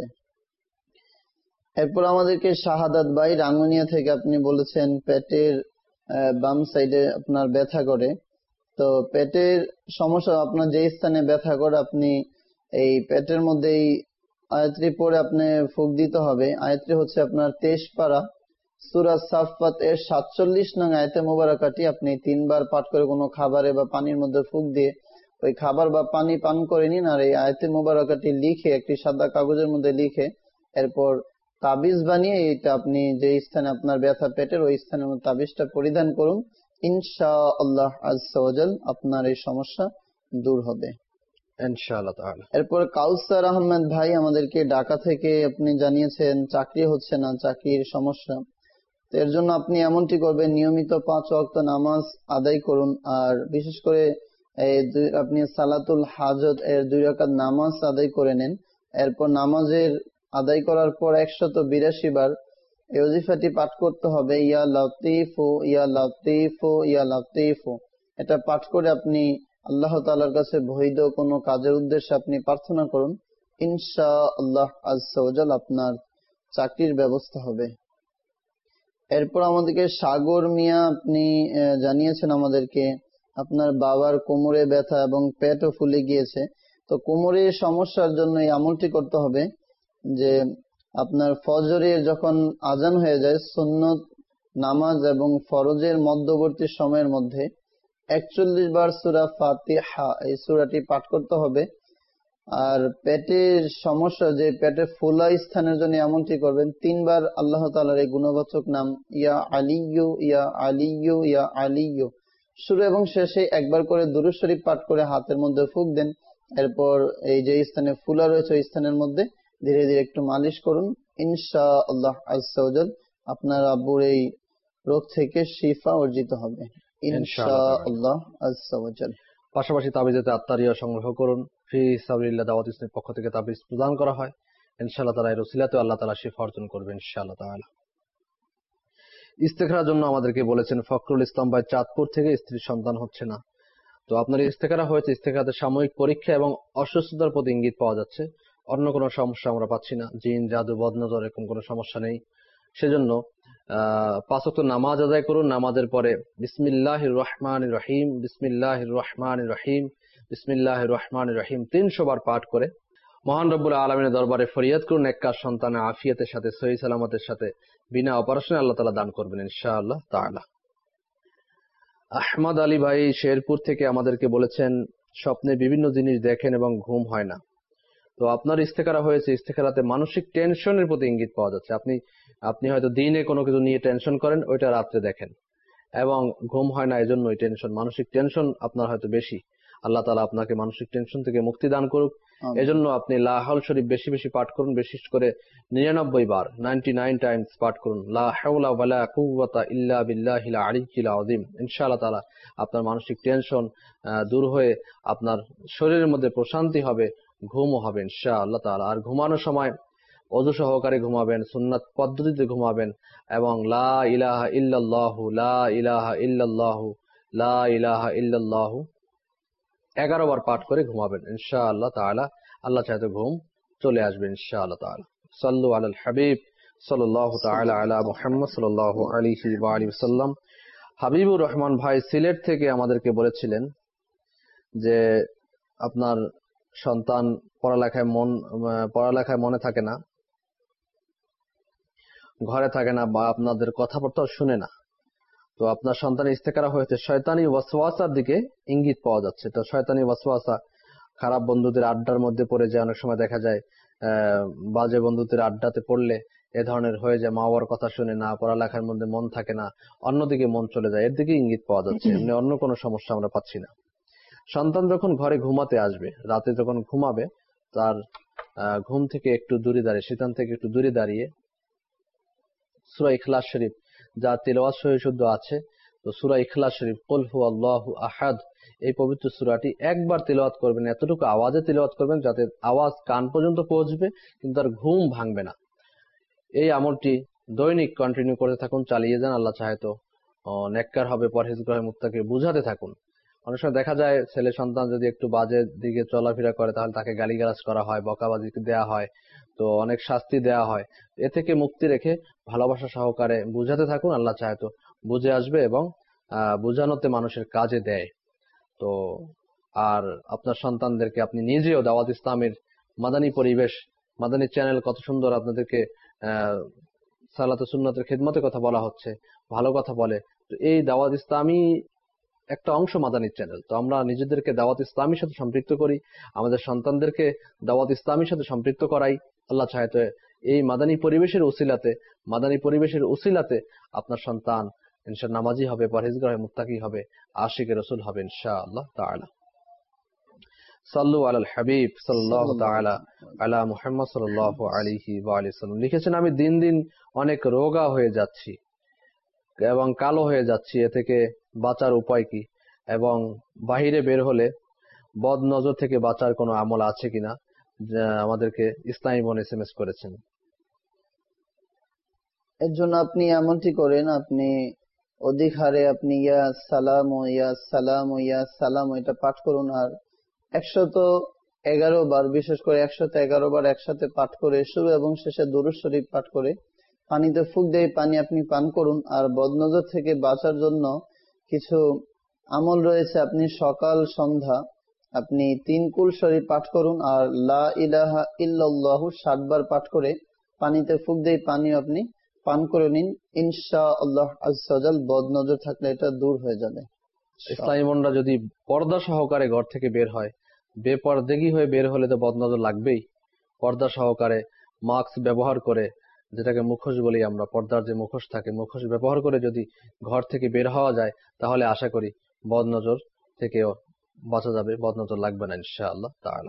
এরপর আমাদেরকে শাহাদাত ভাই রাঙ্গুনিয়া থেকে আপনি বলেছেন পেটের বাম সাইডে আপনার ব্যথা করে। তো পেটের সমস্যা আপনার যে স্থানে ব্যথা করে আপনি এই পেটের মধ্যে এই আয়াতটি পড়ে আপনি ফুঁক দিতে হবে। আয়াতটি হচ্ছে আপনার 23 পারা সূরা সাফফাত এর 47 নং আয়াতে মুবারাকাটি আপনি 3 বার পাঠ করে কোনো খাবারে বা পানির মধ্যে ফুঁক দিয়ে ওই খাবার বা পানি পান করে নিন। আর এই আয়াতে মুবারাকাটি লিখে একটি সাদা কাগজের মধ্যে লিখে এরপর তাবিজ বানিয়ে এটা আপনি যে স্থানে আপনার ব্যথা পেটের ওই স্থানের মধ্যে তাবিজটা পরিধান করুন, ইনশাআল্লাহ আযজা ওয়া জাল আপনার এই সমস্যা দূর হবে ইনশাআল্লাহ তাআলা। এরপর কাউসার আহমেদ ভাই আমাদেরকে ঢাকা থেকে আপনি জানিয়েছেন চাকরি হচ্ছে না, চাকরির সমস্যা। এর জন্য আপনি এমনটি করবেন, নিয়মিত 5 ওয়াক্ত নামাজ আদায় করুন, আর বিশেষ করে আপনি সালাতুল হাজত এর 2 রাকাত নামাজ আদায় করে নেন। এরপর নামাজের আদায় করার পর 182 বার এই ওজিফাটি পাঠ করতে হবে, ইয়া লতীফু ইয়া লতীফু ইয়া লতীফু। এটা পাঠ করে আপনি আল্লাহ তাআলার কাছে বৈধ কোনো কাজের উদ্দেশ্যে আপনি প্রার্থনা করুন, ইনশাআল্লাহ আযজা ওয়া জাল আপনার চাকরির ব্যবস্থা হবে। এরপর আমাদেরকে সাগর মিয়া আপনি জানিয়েছেন আমাদেরকে আপনার বাবার কোমরে ব্যথা এবং পেটও ফুলে গিয়েছে। তো কোমরের সমস্যার জন্য এই আমলটি করতে হবে যে আপনার ফজরের যখন আজান হয়ে যায় সুন্নত নামাজ এবং ফরজের মধ্যবর্তী সময়ের মধ্যে 41 বার সূরা ফাতিহা এই সূরাটি পাঠ করতে হবে। আর পেটের সমস্যা যে পেটে ফোলা স্থানের জন্য এমনটি করবেন, 3 বার আল্লাহ তাআলার এই গুণবাচক নাম ইয়া আলিয়্যু ইয়া আলিয়্যু ইয়া আলিয়্যু শুরু এবং শেষে একবার করে দুরূদ শরীফ পাঠ করে হাতের মধ্যে ফুঁক দেন। এরপর এই যে স্থানে ফুলা রয়েছে ওই স্থানের মধ্যে ধীরে ধীরে একটু মালিশ করুন, ইনশাআল্লাহ আযজা ওয়া জাল আপনার আব্বুর এই রোগ থেকে শিফা অর্জিত হবে ইনশাআল্লাহ আযজা ওয়া জাল। পাশাপাশি তাবিজেতে আত্মারিয়া সংগ্রহ করুন। ফি সাবিলিল্লাহ দাওয়াত ইসলামের পক্ষ থেকে তাবিজ প্রদান করা হয়। ইনশাআল্লাহ তাআলা এর ওসিলাতে আল্লাহ তাআলা শিফা অর্জন করবেন ইনশাআল্লাহ তাআলা। ইস্তেখারার জন্য আমাদেরকে বলেছেন ফখরুল ইসলাম ভাই চাঁদপুর থেকে, স্ত্রীর সন্তান হচ্ছে না। তো আপনার ইস্তেখারা হয়েছে, ইস্তেখারাতে সাময়িক পরীক্ষা এবং অসুস্থতার প্রতি ইঙ্গিত পাওয়া যাচ্ছে, অন্য কোনো সমস্যা আমরা পাচ্ছি না, জিন জাদু বদনজর এরকম কোনো সমস্যা নেই। সেজন্য 5 ওয়াক্ত নামাজ আদায় করুন। নামাজের পরে বিসমিল্লাহির রহমানির রহিম বিসমিল্লাহির রহমানির রহিম বিসমিল্লাহির রহমানির রহিম 300 বার পাঠ করে মহান রব্বুল আলামিনের দরবারে ফরিয়াদ করুন নেককার সন্তানের আফিয়াতের সাথে সহি সালামতের সাথে বিনা অপারেশনে আল্লাহ তাআলা দান করবেন ইনশাআল্লাহ তাআলা। আহমদ আলী ভাই শেরপুর থেকে আমাদেরকে বলেছেন স্বপ্নে বিভিন্ন জিনিস দেখেন এবং ঘুম হয় না। তো আপনার ইস্তেখারা হয়েছে, ইস্তেখারাতে মানসিক টেনশনের প্রতি ইঙ্গিত পাওয়া যাচ্ছে। আপনি হয়তো দিনে কোনো কিছু নিয়ে টেনশন করেন, ওইটা রাত্রে দেখেন এবং ঘুম হয় না, এজন্য ওই টেনশন, মানসিক টেনশন আপনার হয়তো বেশি। আল্লাহ তাআলা আপনাকে মানসিক টেনশন থেকে মুক্তি দান করুক। এজন্য আপনি লা হাওল শরীফ বেশি বেশি পাঠ করুন, বিশেষ করে 99 বার 99 টাইমস পাঠ করুন, লা হাওলা ওয়ালা কুওয়াতা ইল্লা বিল্লাহিল আলিয়্যিল আযীম। ইনশাআল্লাহ তাআলা আপনার মানসিক টেনশন দূর হয়ে আপনার শরীরের মধ্যে প্রশান্তি হবে, ঘুমও হবে ইনশাআল্লাহ তাআলা। আর ঘুমানোর সময় ওযু সহকারে ঘুমাবেন, সুন্নাত পদ্ধতিতে ঘুমাবেন এবং লা ইলাহা ইল্লাল্লাহু লা ইলাহা ইল্লাল্লাহু লা ইলাহা ইল্লাল্লাহু 11 বার পাঠ করে ঘুমাবেন ইনশাআল্লাহ তাআলা। আল্লাহ চাইতে ঘুম চলে আসবে ইনশাআল্লাহ তাআলা। সাল্লু আলাল হাবিব সাল্লাল্লাহু তাআলা আলা মুহাম্মদ সাল্লাল্লাহু আলাইহি ওয়া আলিহি ওয়াসাল্লাম। হাবিবুর রহমান ভাই সিলেট থেকে আমাদেরকে বলেছিলেন যে আপনার সন্তান পড়ালেখায় মনে থাকে না, ঘরে থাকে না বা আপনাদের কথাবার্তাও শুনে না। তো আপনার সন্তানের ইস্তেখারা হয়েছে শয়তানি ওয়াসওয়াসার দিকে ইঙ্গিত পাওয়া যাচ্ছে। তো শয়তানি ওয়াসওয়াসা খারাপ বন্ধুদের আড্ডার মধ্যে পড়ে যায়, অনেক সময় দেখা যায় বাজে বন্ধুদের আড্ডাতে পড়লে এ ধরনের হয়ে যায়, মা বাবার কথা শুনে না, পড়ালেখার মধ্যে মন থাকে না, অন্যদিকে মন চলে যায়, এর দিকে ইঙ্গিত পাওয়া যাচ্ছে। এমনি অন্য কোনো সমস্যা আমরা পাচ্ছি না। সন্তান যখন ঘরে ঘুমাতে আসবে, রাতে যখন ঘুমাবে, তার ঘুম থেকে একটু দূরে দাঁড়িয়ে, শয়তান থেকে একটু দূরে দাঁড়িয়ে সূরা ইখলাস শরীফ যা তিলাওয়াত সহিহ শুদ্ধ আছে, তো সূরা ইখলাস শরীফ কুল হুয়াল্লাহু আহাদ, এই পবিত্র সূরাটি একবার তিলাওয়াত করবেন, এতটুকু আওয়াজে তিলাওয়াত করবেন যাতে আওয়াজ কান পর্যন্ত পৌঁছবে কিন্তু আর ঘুম ভাঙবে না। এই আমলটি দৈনিক কন্টিনিউ করতে থাকুন, চালিয়ে যান। আল্লাহ চাহে তো নেককার হবে, পরহেজগার হবে, মুত্তাকি, বুঝাতে থাকুন। অনেক সময় দেখা যায় ছেলে সন্তান যদি একটু বাজে দিকে চলাফেরা করে তাহলে তাকে গালিগালাজ করা হয়, বকাবাজি দেওয়া হয়, তো অনেক শাস্তি দেওয়া হয়। এ থেকে মুক্তি রেখে ভালোবাসা সহকারে বুঝাতে থাকুন। আল্লাহ চাহে তো বুঝে আসবে এবং বুঝানোতে মানুষের কাজে দেয়। তো আর আপনার সন্তানদেরকে আপনি নিজেও দাওয়াত ইসলামের মাদানী পরিবেশ, মাদানী চ্যানেল কত সুন্দর আপনাদেরকে সালাত ও সুন্নাতের খিদমতের কথা বলা হচ্ছে, ভালো কথা বলে। তো এই দাওয়াত ইসলামী একটা অংশ মাদানী চ্যানেল, তো আমরা নিজেদেরকে দাওয়াত ইসলামীর সাথে সম্পৃক্ত করি, আমাদের সন্তানদেরকে দাওয়াত ইসলামীর সাথে সম্পৃক্ত করাই। আল্লাহ চাহে তো এই মাদানী পরিবেশের উসিলাতে আপনার সন্তান ইনশাআল্লাহ নামাজি হবে, পরহেজগার হবে, মুত্তাকি হবে, আশিকে রাসূল হবে ইনশাআল্লাহ তাআলা। সাল্লু আলাল হাবিব সাল্লাল্লাহু তাআলা আলা মুহাম্মদ সাল্লাল্লাহু আলাইহি ওয়া আলিহি ওয়াসাল্লাম। লিখেছেন, আমি দিন দিন অনেক রোগা হয়ে যাচ্ছি এবং কালো হয়ে যাচ্ছি, এ থেকে বাঁচার উপায় কি, এবং বাহিরে বের হলে বদ নজর থেকে বাঁচার কোনো আমল আছে কিনা, আমাদেরকে ইসলামী বোন এসএমএস করেছেন। এর জন্য আপনি এমনটি করেন, আপনি অধিক হারে আপনি ইয়া সালাম ও ইয়া সালাম ও ইয়া সালাম এটা পাঠ করুন, আর 111 বার, বিশেষ করে 111 বার একসাথে পাঠ করে শুরু এবং শেষে দুরূদ শরীফ পাঠ করে পানিতে ফুঁক দিয়ে পানি আপনি পান করুন। আর বদনজর থেকে বাঁচার জন্য কিছু আমল রয়েছে, আপনি সকাল সন্ধ্যা আপনি 3 কুল শরীফ পাঠ করুন, আর লা ইলাহা ইল্লাল্লাহু 7 বার পাঠ করে পানিতে ফুঁক দিয়ে পানি আপনি পান করে নিন। ইনশাআল্লাহ আযজা ওয়া জাল বদনজর থাকলে এটা দূর হয়ে যাবে। ইসলামী বোনরা যদি পর্দা সহকারে ঘর থেকে বের হয়, বেপরদেগী হয়ে বের হলে তো বদনজর লাগবেই। পর্দা সহকারে মাস্ক ব্যবহার করে, যেটাকে মুখোশ বলি আমরা, পর্দার যে মুখোশ থাকে, মুখোশ ব্যবহার করে যদি ঘর থেকে বের হওয়া যায় তাহলে আশা করি বদনজর থেকেও বাঁচা যাবে, বদনজর লাগবে না ইনশাআল্লাহ তাআলা।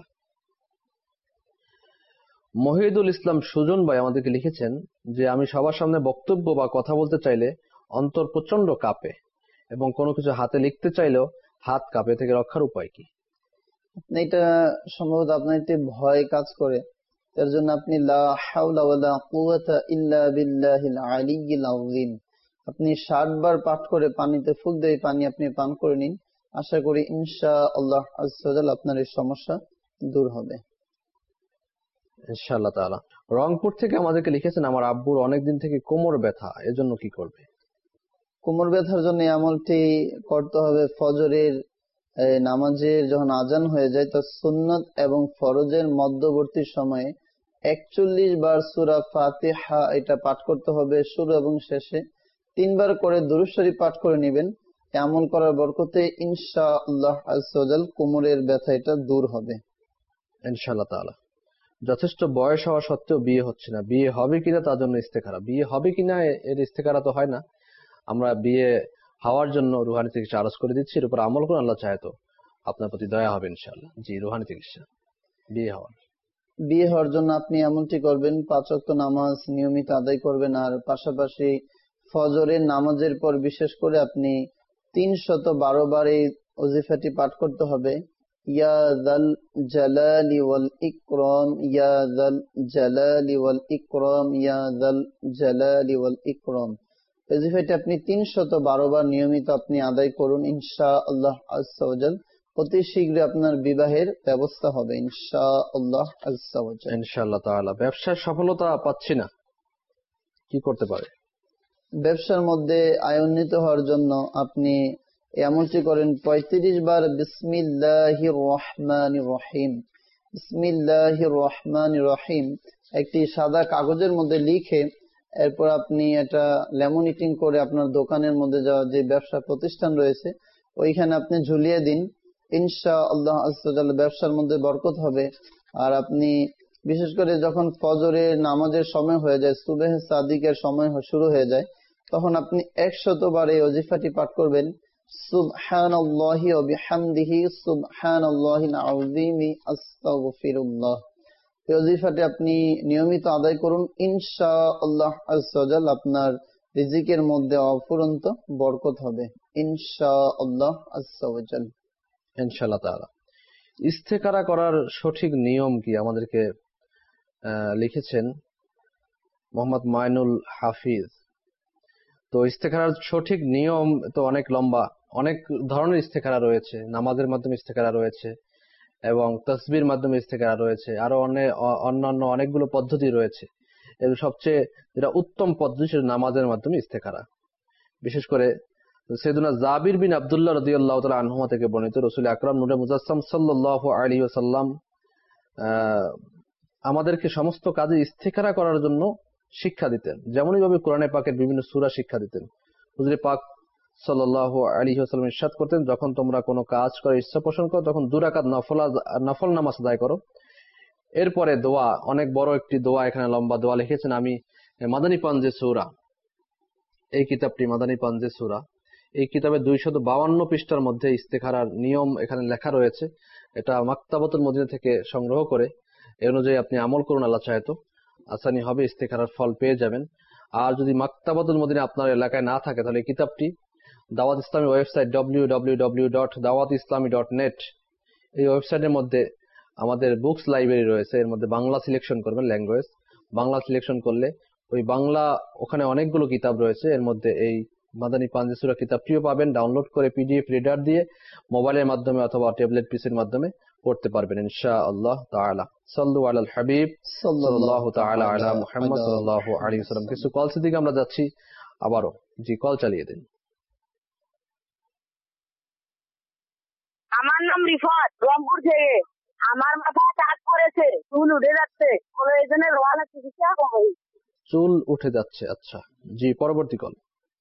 মহিদুল ইসলাম সুজন ভাই আমাদেরকে লিখেছেন যে, আমি সবার সামনে বক্তব্য বা কথা বলতে চাইলে অন্তর প্রচন্ড কাঁপে এবং কোনো কিছু হাতে লিখতে চাইলেও হাত কাঁপে, থেকে রক্ষার উপায় কি? এটা সম্ভবত আপনার একটি ভয় কাজ করে, তার জন্য আপনি লা হাওলা ওয়ালা কুওয়াতা ইল্লা বিল্লাহিল আলিয়্যিল আযীম আপনি 60 বার পাঠ করে পানিতে ফুঁক দিয়ে পানি আপনি পান করে নিন। আশা করি ইনশাআল্লাহ আযজা ওয়া জাল আপনার এই সমস্যা দূর হবে ইনশাআল্লাহ তাআলা। রংপুর থেকে আমাদেরকে লিখেছেন, আমার আব্বুর অনেকদিন থেকে কোমর ব্যথা, এজন্য কি করবে? কোমর ব্যথার জন্য আমলটি করতে হবে, ফজরের নামাজের যখন আজান হয়ে যায় তার সুন্নত এবং ফরজের মধ্যবর্তী সময়ে 41 বার সূরা ফাতিহা এটা পাঠ করতে হবে শুরু এবং শেষে, 3 বার করে দুরূদ শরীফ পাঠ করে নেবেন। আমল করার বরকতে ইনশাআল্লাহ আযজা ওয়া জাল কোমরের ব্যথা এটা দূর হবে ইনশাআল্লাহ তাআলা। যথেষ্ট বয়স হওয়া সত্ত্বেও বিয়ে হচ্ছে না, বিয়ে হবে কিনা তার জন্য ইস্তেখারা, বিয়ে হবে কিনা এর ইস্তেখারা তো হয় না, আমরা বিয়ে হওয়ার জন্য রুহানি চিকিৎসা আরজ করে দিচ্ছি, এর উপর আমল করুন, আল্লাহ চাহে তো আপনার প্রতি দয়া হবে ইনশাআল্লাহ। জি, রুহানি চিকিৎসা বিয়ে হওয়ার জন্য আপনি এমনটি করবেন, 5 ওয়াক্ত নামাজ নিয়মিত আদায় করবেন, আর পাশাপাশি ফজরের নামাজের পর বিশেষ করে আপনি 312 বার এই ওজিফাটি পাঠ করতে হবে। ইয়া যাল জালালি ওয়াল ইকরাম, ইয়া যাল জালালি ওয়াল ইকরাম, ইয়া যাল জালালি ওয়াল ইকরাম। ওজিফাটি আপনি 312 বার নিয়মিত আপনি আদায় করুন, ইনশাআল্লাহ আযজা ওয়া জাল অতি শীঘ্রই আপনার বিবাহের ব্যবস্থা হবে ইনশাআল্লাহ আযজা ওয়া জাল। ইনশাআল্লাহ তাআলা। ব্যবসায় সফলতা পাচ্ছি না, কি করতে পারে? ব্যবসার মধ্যে আয়ান্বিত হওয়ার জন্য আপনি এমনটি করেন, 35 বার বিসমিল্লাহির রহমানির রহিম, বিসমিল্লাহির রহমানির রহিম একটি সাদা কাগজের মধ্যে লিখে এরপর আপনি এটা লেমিনেটিং করে আপনার দোকানের মধ্যে যে ব্যবসা প্রতিষ্ঠান রয়েছে ওইখানে আপনি ঝুলিয়ে দিন। ইনশাআল্লাহ আজ্জা ওয়া জাল ব্যবসার মধ্যে বরকত হবে। আর আপনি বিশেষ করে যখন ফজরের নামাজের সময় হয়ে যায়, সুবহে সাদিকের সময় শুরু হয়ে যায়, তখন আপনি 100 বার এই ওজিফাটি পাঠ করবেন, সুবহানাল্লাহি ওয়া বিহামদিহি সুবহানাল্লাহিল আযীম আস্তাগফিরুল্লাহ। এই ওজিফাটি আপনি নিয়মিত আদায় করুন, ইনশাআল্লাহ আজ্জা ওয়া জাল আপনার রিজিকের মধ্যে অফুরন্ত বরকত হবে ইনশাআল্লাহ আজ্জা ওয়া জাল। ইনশাআল্লাহ তাআলা। ইস্তেখারা করার সঠিক নিয়ম কি আমাদেরকে লিখেছেন মোহাম্মদ মাইনুল হাফিজ। তো ইস্তেখারার সঠিক নিয়ম তো অনেক লম্বা, অনেক ধরনের ইস্তেখারা রয়েছে, নামাজের মাধ্যমে ইস্তেখারা রয়েছে এবং তাসবির মাধ্যমে ইস্তেখারা রয়েছে, আরো অন্যান্য অনেকগুলো পদ্ধতি রয়েছে। এর সবচেয়ে যেটা উত্তম পদ্ধতি সেটা নামাজের মাধ্যমে ইস্তেখারা। বিশেষ করে সাইয়েদুনা জাবির বিন আব্দুল্লাহ রাদিয়াল্লাহু তাআলা আনহুমা থেকে বর্ণিত, রাসূল আকরাম নূরে মুজাসসাম সাল্লাল্লাহু আলাইহি ওয়াসাল্লাম আমাদেরকে সমস্ত কাজে ইস্তেখারা করার জন্য শিক্ষা দিতেন। যেমনই ভাবে কোরআনে পাকের বিভিন্ন সূরা শিক্ষা দিতেন, হুজুরে পাক সাল্লাল্লাহু আলাইহি ওয়াসাল্লাম ইরশাদ করতেন, যখন তোমরা কোনো কাজ করে ইচ্ছা পোষণ করো তখন 2 রাকাত নফল নামাজ আদায় করো। এরপরে দোয়া, অনেক বড় একটি দোয়া, এখানে লম্বা দোয়া লিখেছেন। আমি মাদানী পাঞ্জে সূরা, এই কিতাবটি মাদানী পাঞ্জে সূরা, এই কিতাবে 252 পৃষ্ঠার মধ্যে ইস্তেখারার নিয়ম এখানে লেখা রয়েছে। এটা মাকতাবাতুল মদিনা থেকে সংগ্রহ করে এই অনুযায়ী আপনি আমল করুন, আল্লাহ চাহে তো আসানি হবে, ইস্তেখারার ফল পেয়ে যাবেন। আর যদি মাকতাবাতুল মদিনা আপনার এলাকায় না থাকে তাহলে এই কিতাবটি দাওয়াত ইসলামী ওয়েবসাইট www.dawatislami.net, এই ওয়েবসাইটের মধ্যে আমাদের বুকস লাইব্রেরি রয়েছে। এর মধ্যে বাংলা সিলেকশন করবেন, ল্যাঙ্গুয়েজ বাংলা সিলেকশন করলে ওই বাংলা ওখানে অনেকগুলো কিতাব রয়েছে। এর মধ্যে এই মাদানী পাঞ্জে সূরা কিতাবটিও পাবেন, ডাউনলোড করে পিডিএফ রিডার দিয়ে মোবাইলের মাধ্যমে অথবা ট্যাবলেট পিসির মাধ্যমে পড়তে পারবেন ইনশাআল্লাহ তাআলা। সাল্লু আলাল হাবিব সাল্লাল্লাহু তাআলা আলা মুহাম্মদ সাল্লাল্লাহু আলাইহি ওয়াসাল্লাম। কিছু কলস দিকে আমরা যাচ্ছি আবারও। জি, কল চালিয়ে দিন। আমার নাম রিফাত, রংপুর থেকে। আমার মাথায় কাজ করেছে, চুল উঠে যাচ্ছে, এই জন্য রোয়ালা চিকিৎসা করি। চুল উঠে যাচ্ছে, আচ্ছা জি, পরবর্তী কল।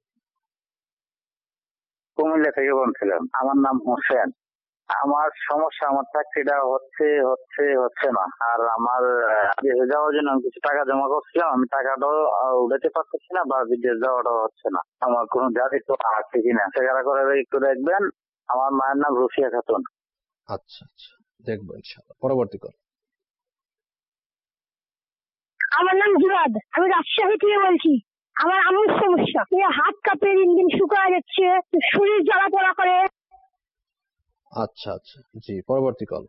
কুমিল্লা থেকে বলছিলাম, আমার নাম হোসেন। আমার সমস্যা, আমার চাকরিটা হচ্ছে না। আর আমার বিদেশে যাওয়ার জন্য আমি কিছু টাকা জমা করছিলাম, আমি টাকাটাও উঠাতে পারতেছি না, বা বিদেশ যাওয়াটাও হচ্ছে না। আমার কোনো জাতি তো আছে কিনা সেখানে করে একটু দেখবেন। আমার মায়ের নাম রুফিয়া খাতুন। আচ্ছা আচ্ছা, দেখবো ইনশাআল্লাহ। পরবর্তী কল। আমার নাম জিরাদ, আমি রাজশাহী থেকে বলছি। আমার আম্মুর সমস্যা, হাত কাঁপে, দিন শুকায় যাচ্ছে, শরীর জ্বালা পোড়া করে। আচ্ছা আচ্ছা, জি, পরবর্তী কল।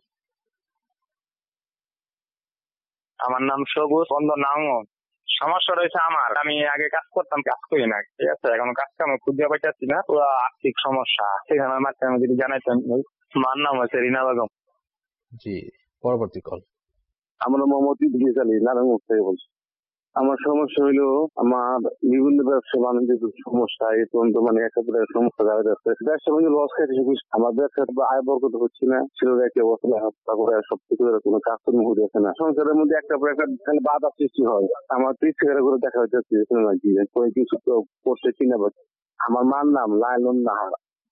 আমার নাম সবুজ বন্ধ নামও। সমস্যা রয়েছে আমার, আমি আগে কাজ করতাম, কাজ করি না, ঠিক আছে, এখন কাজ কাম খুঁজে পাইতেছি না, পুরো আর্থিক সমস্যা। সেখানে আমার যদি জানাইতেন। মার নাম হচ্ছে রিনা বেগম। জি, পরবর্তী কল। আমরা মোহাম্মদ ইদ্রিস আলী, নারায়ণগঞ্জ থেকে বলছি। আমার সমস্যা হইলো, আমার বিভিন্ন ব্যবসা বাণিজ্যের সমস্যা, এই পর্যন্ত মানে একটা সমস্যা দেখা যাচ্ছে। ব্যবসা বাণিজ্য লস খাইতে, আমার ব্যবসা আয় বরকত হচ্ছে না, ছিল একটি অবস্থা, তারপরে সব কিছু কোনো কাজকর্ম হচ্ছে না। সংসারের মধ্যে একটা পর একটা বাধা সৃষ্টি হয়। আমার পিছিয়ে করে দেখা যাচ্ছে কোনো কিছু তো করতে কিনা। আমার মার নাম লায়লুন নাহার।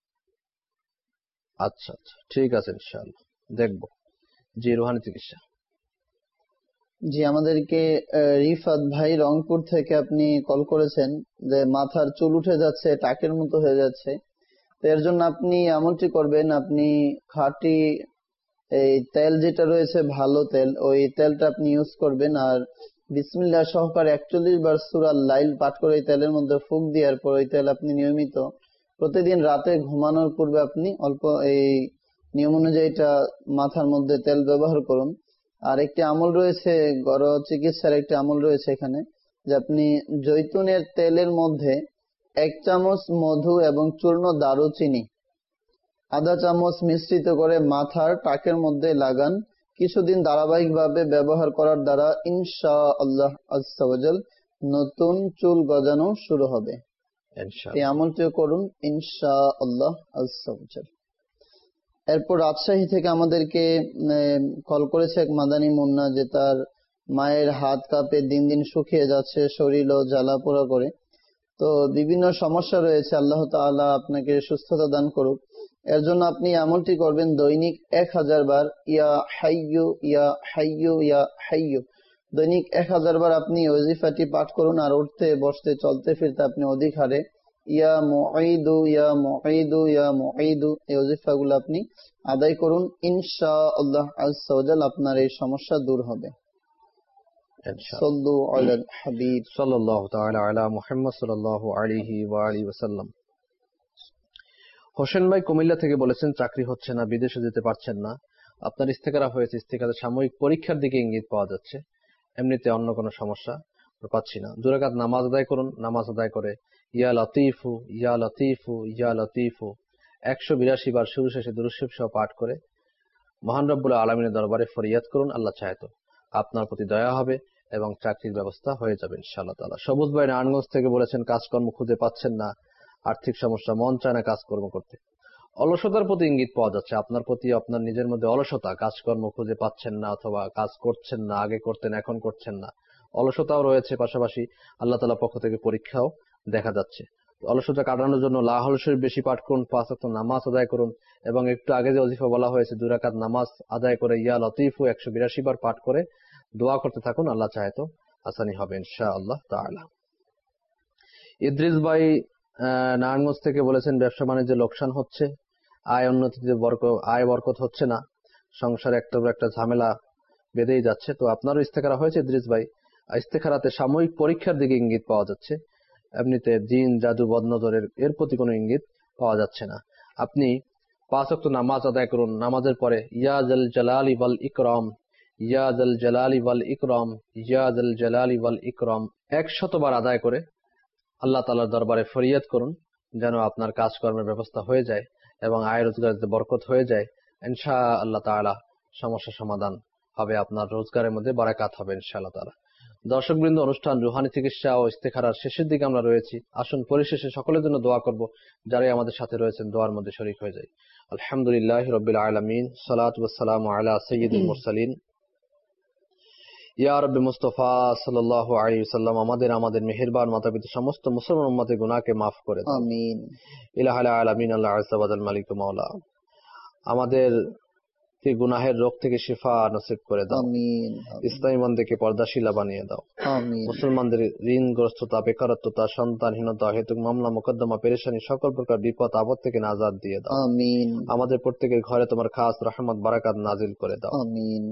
আচ্ছা আচ্ছা, ঠিক আছে, ইনশাআল্লাহ দেখবো। জি, রুহানি চিকিৎসা। জি, আমাদেরকে রিফাত ভাই রংপুর থেকে আপনি কল করেছেন যে মাথার চুল উঠে যাচ্ছে, টাকের মতো হয়ে যাচ্ছে। তো এর জন্য আপনি এমনটি করবেন, আপনি খাঁটি এই তেল যেটা রয়েছে, ভালো তেল, ওই তেলটা আপনি ইউজ করবেন। আর বিসমিল্লাহ সহকারে 41 বার সূরা লাইল পাঠ করে এই তেলের মধ্যে ফুঁক দেওয়ার পর ওই তেল আপনি নিয়মিত প্রতিদিন রাতে ঘুমানোর পূর্বে আপনি অল্প এই নিয়ম অনুযায়ী এটা মাথার মধ্যে তেল ব্যবহার করুন। আর একটি আমল রয়েছে, ঘরোয়া চিকিৎসার একটি আমল রয়েছে এখানে, যে আপনি জৈতুনের তেলের মধ্যে 1 চামচ মধু এবং চূর্ণ দারুচিনি আধা চামচ মিশ্রিত করে মাথার টাকের মধ্যে লাগান। কিছুদিন ধারাবাহিকভাবে ব্যবহার করার দ্বারা ইনশাআল্লাহ আজ্জা ওয়া জাল নতুন চুল গজানো শুরু হবে। এই আমলটিও করুন ইনশাআল্লাহ আজ্জা ওয়া জাল। এরপর রাজশাহী থেকে আমাদেরকে কল করেছে এক মাদানী মুন্না, যে তার মায়ের হাত কাঁপে, দিন দিন শুকিয়ে যাচ্ছে, শরীরও জ্বালা পোড়া করে। তো বিভিন্ন সমস্যা রয়েছে, আল্লাহ তাআলা আপনাকে সুস্থতা দান করুক। এর জন্য আপনি আমলটি করবেন দৈনিক 1000 বার ইয়া হাইয়ু ইয়া হাইয়ু ইয়া হাইয়ু। দৈনিক 1000 বার আপনি ওয়াজিফাটি পাঠ করুন, আর উঠতে বসতে চলতে ফিরতে আপনি অধিক হারে ইয়া মুঈদু ইয়া মুঈদু ইয়া মুঈদু এই ওয়াজিফাগুলো আপনি আদায় করুন। ইনশাআল্লাহ আযজা ওয়া জাল আপনার এই সমস্যা দূর হবে। সাল্লু আলাল হাবিব সাল্লাল্লাহু তাআলা আলা মুহাম্মদ সাল্লাল্লাহু আলাইহি ওয়া আলিহি ওয়াসাল্লাম। হোসেন ভাই কুমিল্লা থেকে বলেছেন, চাকরি হচ্ছে না, বিদেশে যেতে পারছেন না, আপনার ইস্তেখারা হয়েছে, ইস্তেখারা সাময়িক পরীক্ষার দিকে ইঙ্গিত পাওয়া যাচ্ছে, এমনিতে অন্য কোনো সমস্যা পাচ্ছি না। 2 রাকাত নামাজ আদায় করুন, নামাজ আদায় করে ইয়া লতীফু ইয়া লতীফু ইয়া লতীফু 182 বার শুরু শেষে দুরূদ শরীফ সহ পাঠ করে মহান রব্বুল আলামিনের দরবারে ফরিয়াদ করুন। আল্লাহ চায় তো আপনার প্রতি দয়া হবে এবং চাকরির ব্যবস্থা হয়ে যাবে ইনশাআল্লাহ তাআলা। সবুজ ভাই নারায়ণগঞ্জ থেকে বলেছেন, কাজকর্ম খুঁজে পাচ্ছেন না, আর্থিক সমস্যা, মন চায় না কাজকর্ম করতে, অলসতার প্রতি ইঙ্গিত পাওয়া যাচ্ছে, আপনার প্রতি আপনার নিজের মধ্যে অলসতা, কাজকর্ম খুঁজে পাচ্ছেন না অথবা কাজ করছেন না, আগে করতেন এখন করছেন না, অলসতাও রয়েছে, পাশাপাশি আল্লাহ তাআলার পক্ষ থেকে পরীক্ষাও দেখা যাচ্ছে। অলসতা কাটানোর জন্য লাহুল শরীফ বেশি পাঠ করুন, 5 ওয়াক্ত নামাজ আদায় করুন এবং একটু আগে যে ওয়াজিফা বলা হয়েছে 2 রাকাত নামাজ আদায় করে ইয়া লতীফু 182 বার পাঠ করে দোয়া করতে থাকুন। আল্লাহ চায় তো আসানি হবে ইনশাআল্লাহ তাআলা। ইদ্রিস ভাই নারায়ণগঞ্জ থেকে বলেছেন, ব্যবসা বাণিজ্যে লোকসান হচ্ছে, আয় উন্নতিতে আয় বরকত হচ্ছে না, সংসারে একটা ঝামেলা বেঁধেই যাচ্ছে। তো আপনারও ইস্তেখারা হয়েছে ইদ্রিস ভাই, ইস্তেখারাতে সাময়িক পরীক্ষার দিকে ইঙ্গিত পাওয়া যাচ্ছে, এমনিতে জিন জাদু বদনজরের এর প্রতি কোনো ইঙ্গিত পাওয়া যাচ্ছে না। আপনি 5 ওয়াক্ত নামাজ আদায় করুন, নামাজের পরে ইয়া জাল জালালি ওয়াল ইকরাম ইয়া জাল জালালি ওয়াল ইকরাম ইয়া জাল জালালি ওয়াল ইকরাম 100 বার আদায় করে আল্লাহ তাআলার দরবারে ফরিয়াদ করুন যেন আপনার কাজকর্মের ব্যবস্থা হয়ে যায় এবং আয় রোজগারে বরকত হয়ে যায়। ইনশাআল্লাহ তাআলা সমস্যা সমাধান হবে, আপনার রোজগারের মধ্যে বারাকাত হবে ইনশাআল্লাহ তাআলা। দর্শকবৃন্দ, অনুষ্ঠান রুহানি চিকিৎসা ও ইস্তেখারার শেষের দিকে আমরা রয়েছি। আসুন পরিশেষে সকলের জন্য দোয়া করব, যারাই আমাদের সাথে রয়েছেন দোয়ার মধ্যে শরীক হয়ে যায়। আলহামদুলিল্লাহি রাব্বিল আলামিন, সালাতু ওয়াস সালামু আলা সাইয়্যিদিল মুরসালিন। ইয়া রাব্বি মুস্তাফা সাল্লাল্লাহু আলাইহি ওয়াসাল্লাম আমাদের মেহেরবান মাতা-পিতা সমস্ত মুসলমান উম্মতের গুনাহকে maaf করে দাও। আমিন। ইলাহাল আলামিন, আল্লাহ আযজা ওয়া জাল মালিক মাওলা আমাদের গুনাহের রোগ থেকে শিফা নসিব করে দাও। আমিন। ইসলামী মন্দিরকে পর্দাশীলা বানিয়ে দাও। আমিন। মুসলমানদের ঋণগ্রস্ততা, বেকারত্বতা, সন্তানহীনতা, হেতুক মামলা মোকদ্দমা, পেরেশানি, সকল প্রকার বিপদ আপদ থেকে নাজাত দিয়ে দাও। আমিন। আমাদের প্রত্যেকের ঘরে তোমার খাস রহমত বারাকাত নাজিল করে দাও। আমিন।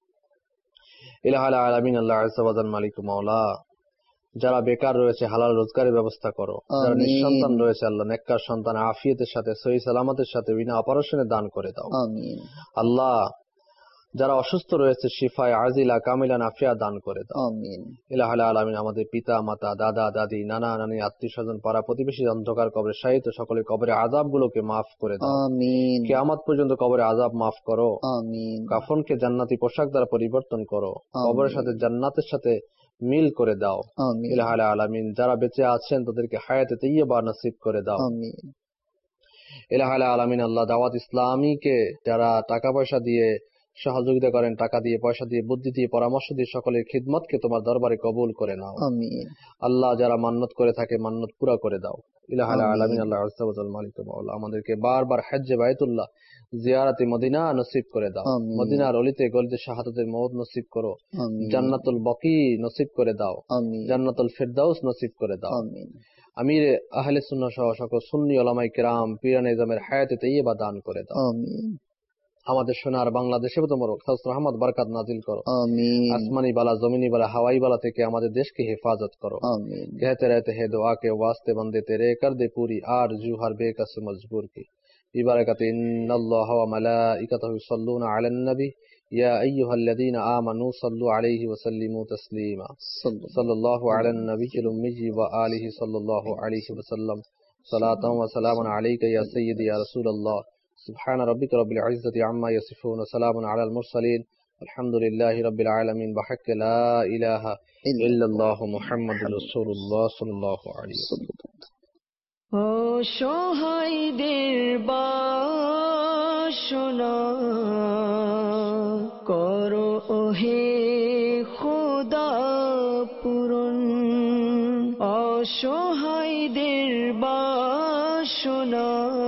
ইলাহাল আলামিন, আল্লাহ আযজা ওয়া জাল মালিক মাওলা যারা বেকার রয়েছে হালাল রোজগারের ব্যবস্থা করো, যারা নিঃসন্তান রয়েছে আল্লাহ নেককার সন্তান আফিয়তের সাথে সহি সালামতের সাথে বিনা অপারেশনে দান করে দাও। আমিন। আল্লাহ যারা অসুস্থ রয়েছে শিফায়ে আজিলা কামিলা নাফিয়া দান করে দাও। আমিন। ইলাহাল আলামিন আমাদের পিতা মাতা, দাদা দাদি, নানা নানি, আত্মীয় স্বজন, পাড়া প্রতিবেশী অন্ধকার কবরে শায়িত সকলের কবরে আযাবগুলোকে maaf করে দাও। আমিন। কিয়ামত পর্যন্ত কবরে আযাব maaf করো। আমিন। কাফনকে জান্নাতি পোশাক দ্বারা পরিবর্তন করো, কবরের সাথে জান্নাতের সাথে মিল করে দাও। আমিন। ইলাহাল আলামিন যারা বেঁচে আছেন তাদেরকে হায়াতে তাইয়্যিবা নসিব করে দাও। আমিন। ইলাহাল আলামিন আল্লাহ দাওয়াত ইসলামীকে যারা টাকা পয়সা দিয়ে সহযোগিতা করেন, টাকা দিয়ে, পয়সা দিয়ে, বুদ্ধি দিয়ে, পরামর্শ দিয়ে সকলের খিদমতকে তোমার দরবারে কবুল করে নাও। আমিন। আল্লাহ যারা মান্নত করে থাকে মান্নত পুরা করে দাও। ইলাহাল আলামিন আল্লাহ আযজা ওয়া জাল মালিক মাওলা আমাদেরকে বারবার হজ্জে বাইতুল্লাহ, জিয়ারাতে মদিনা নসিব করে দাও। মদিনার অলিতে গলিতে শাহাদাতের মওত নসিব করো। জান্নাতুল বাকি নসিব করে দাও। জান্নাতুল ফিরদাউস নসিব করে দাও। আমির আহলে সুন্নাহ সহ সকল সুন্নি উলামায়ে কেরাম পীরানে ইজমের হায়াতে তাইয়্যিবা দান করে দাও। আমাদের সোনার বাংলাদেশে তোমার খাস রহমত বরকত নাজিল করো। আসমানি বালা, জমিনি বালা, হাওয়াই বালা থেকে আমাদের দেশকে হেফাজত করো। कहते रहते हैं दुआ के वास्ते बंदे तेरे कर दे पूरी आरजू हर बेकस मजबूर की बिबरकत इन्नल्लाह व मलाइकतहु युसल्लूना अलन नबी या अय्युहल्लज़ीना आमनू सल्लु अलैहि व सल्लिमू तस्लीमा सल्लल्लाहु अलन नबिय्यिल उम्मी व आलिहि सल्लल्लाहु अलैहि व सल्लम सलातन व सलामुन अलैका या सय्यदी या रसूलल्लाह सुब्हान रब्बिका रब्बिल इज्जति अम्मा यसिफून व सलामुन अलल मुरसलीन अल्हम्दुलिल्लाहि रब्बिल आलमीन बहक ला इलाहा इल्लल्लाहु मुहम्मदुर रासूलुल्लाह सल्लल्लाहु अलैहि वसल्लम। অসহায়দের বাসনা করো ওহে খোদা পূরণ, অসহায়দের বাসনা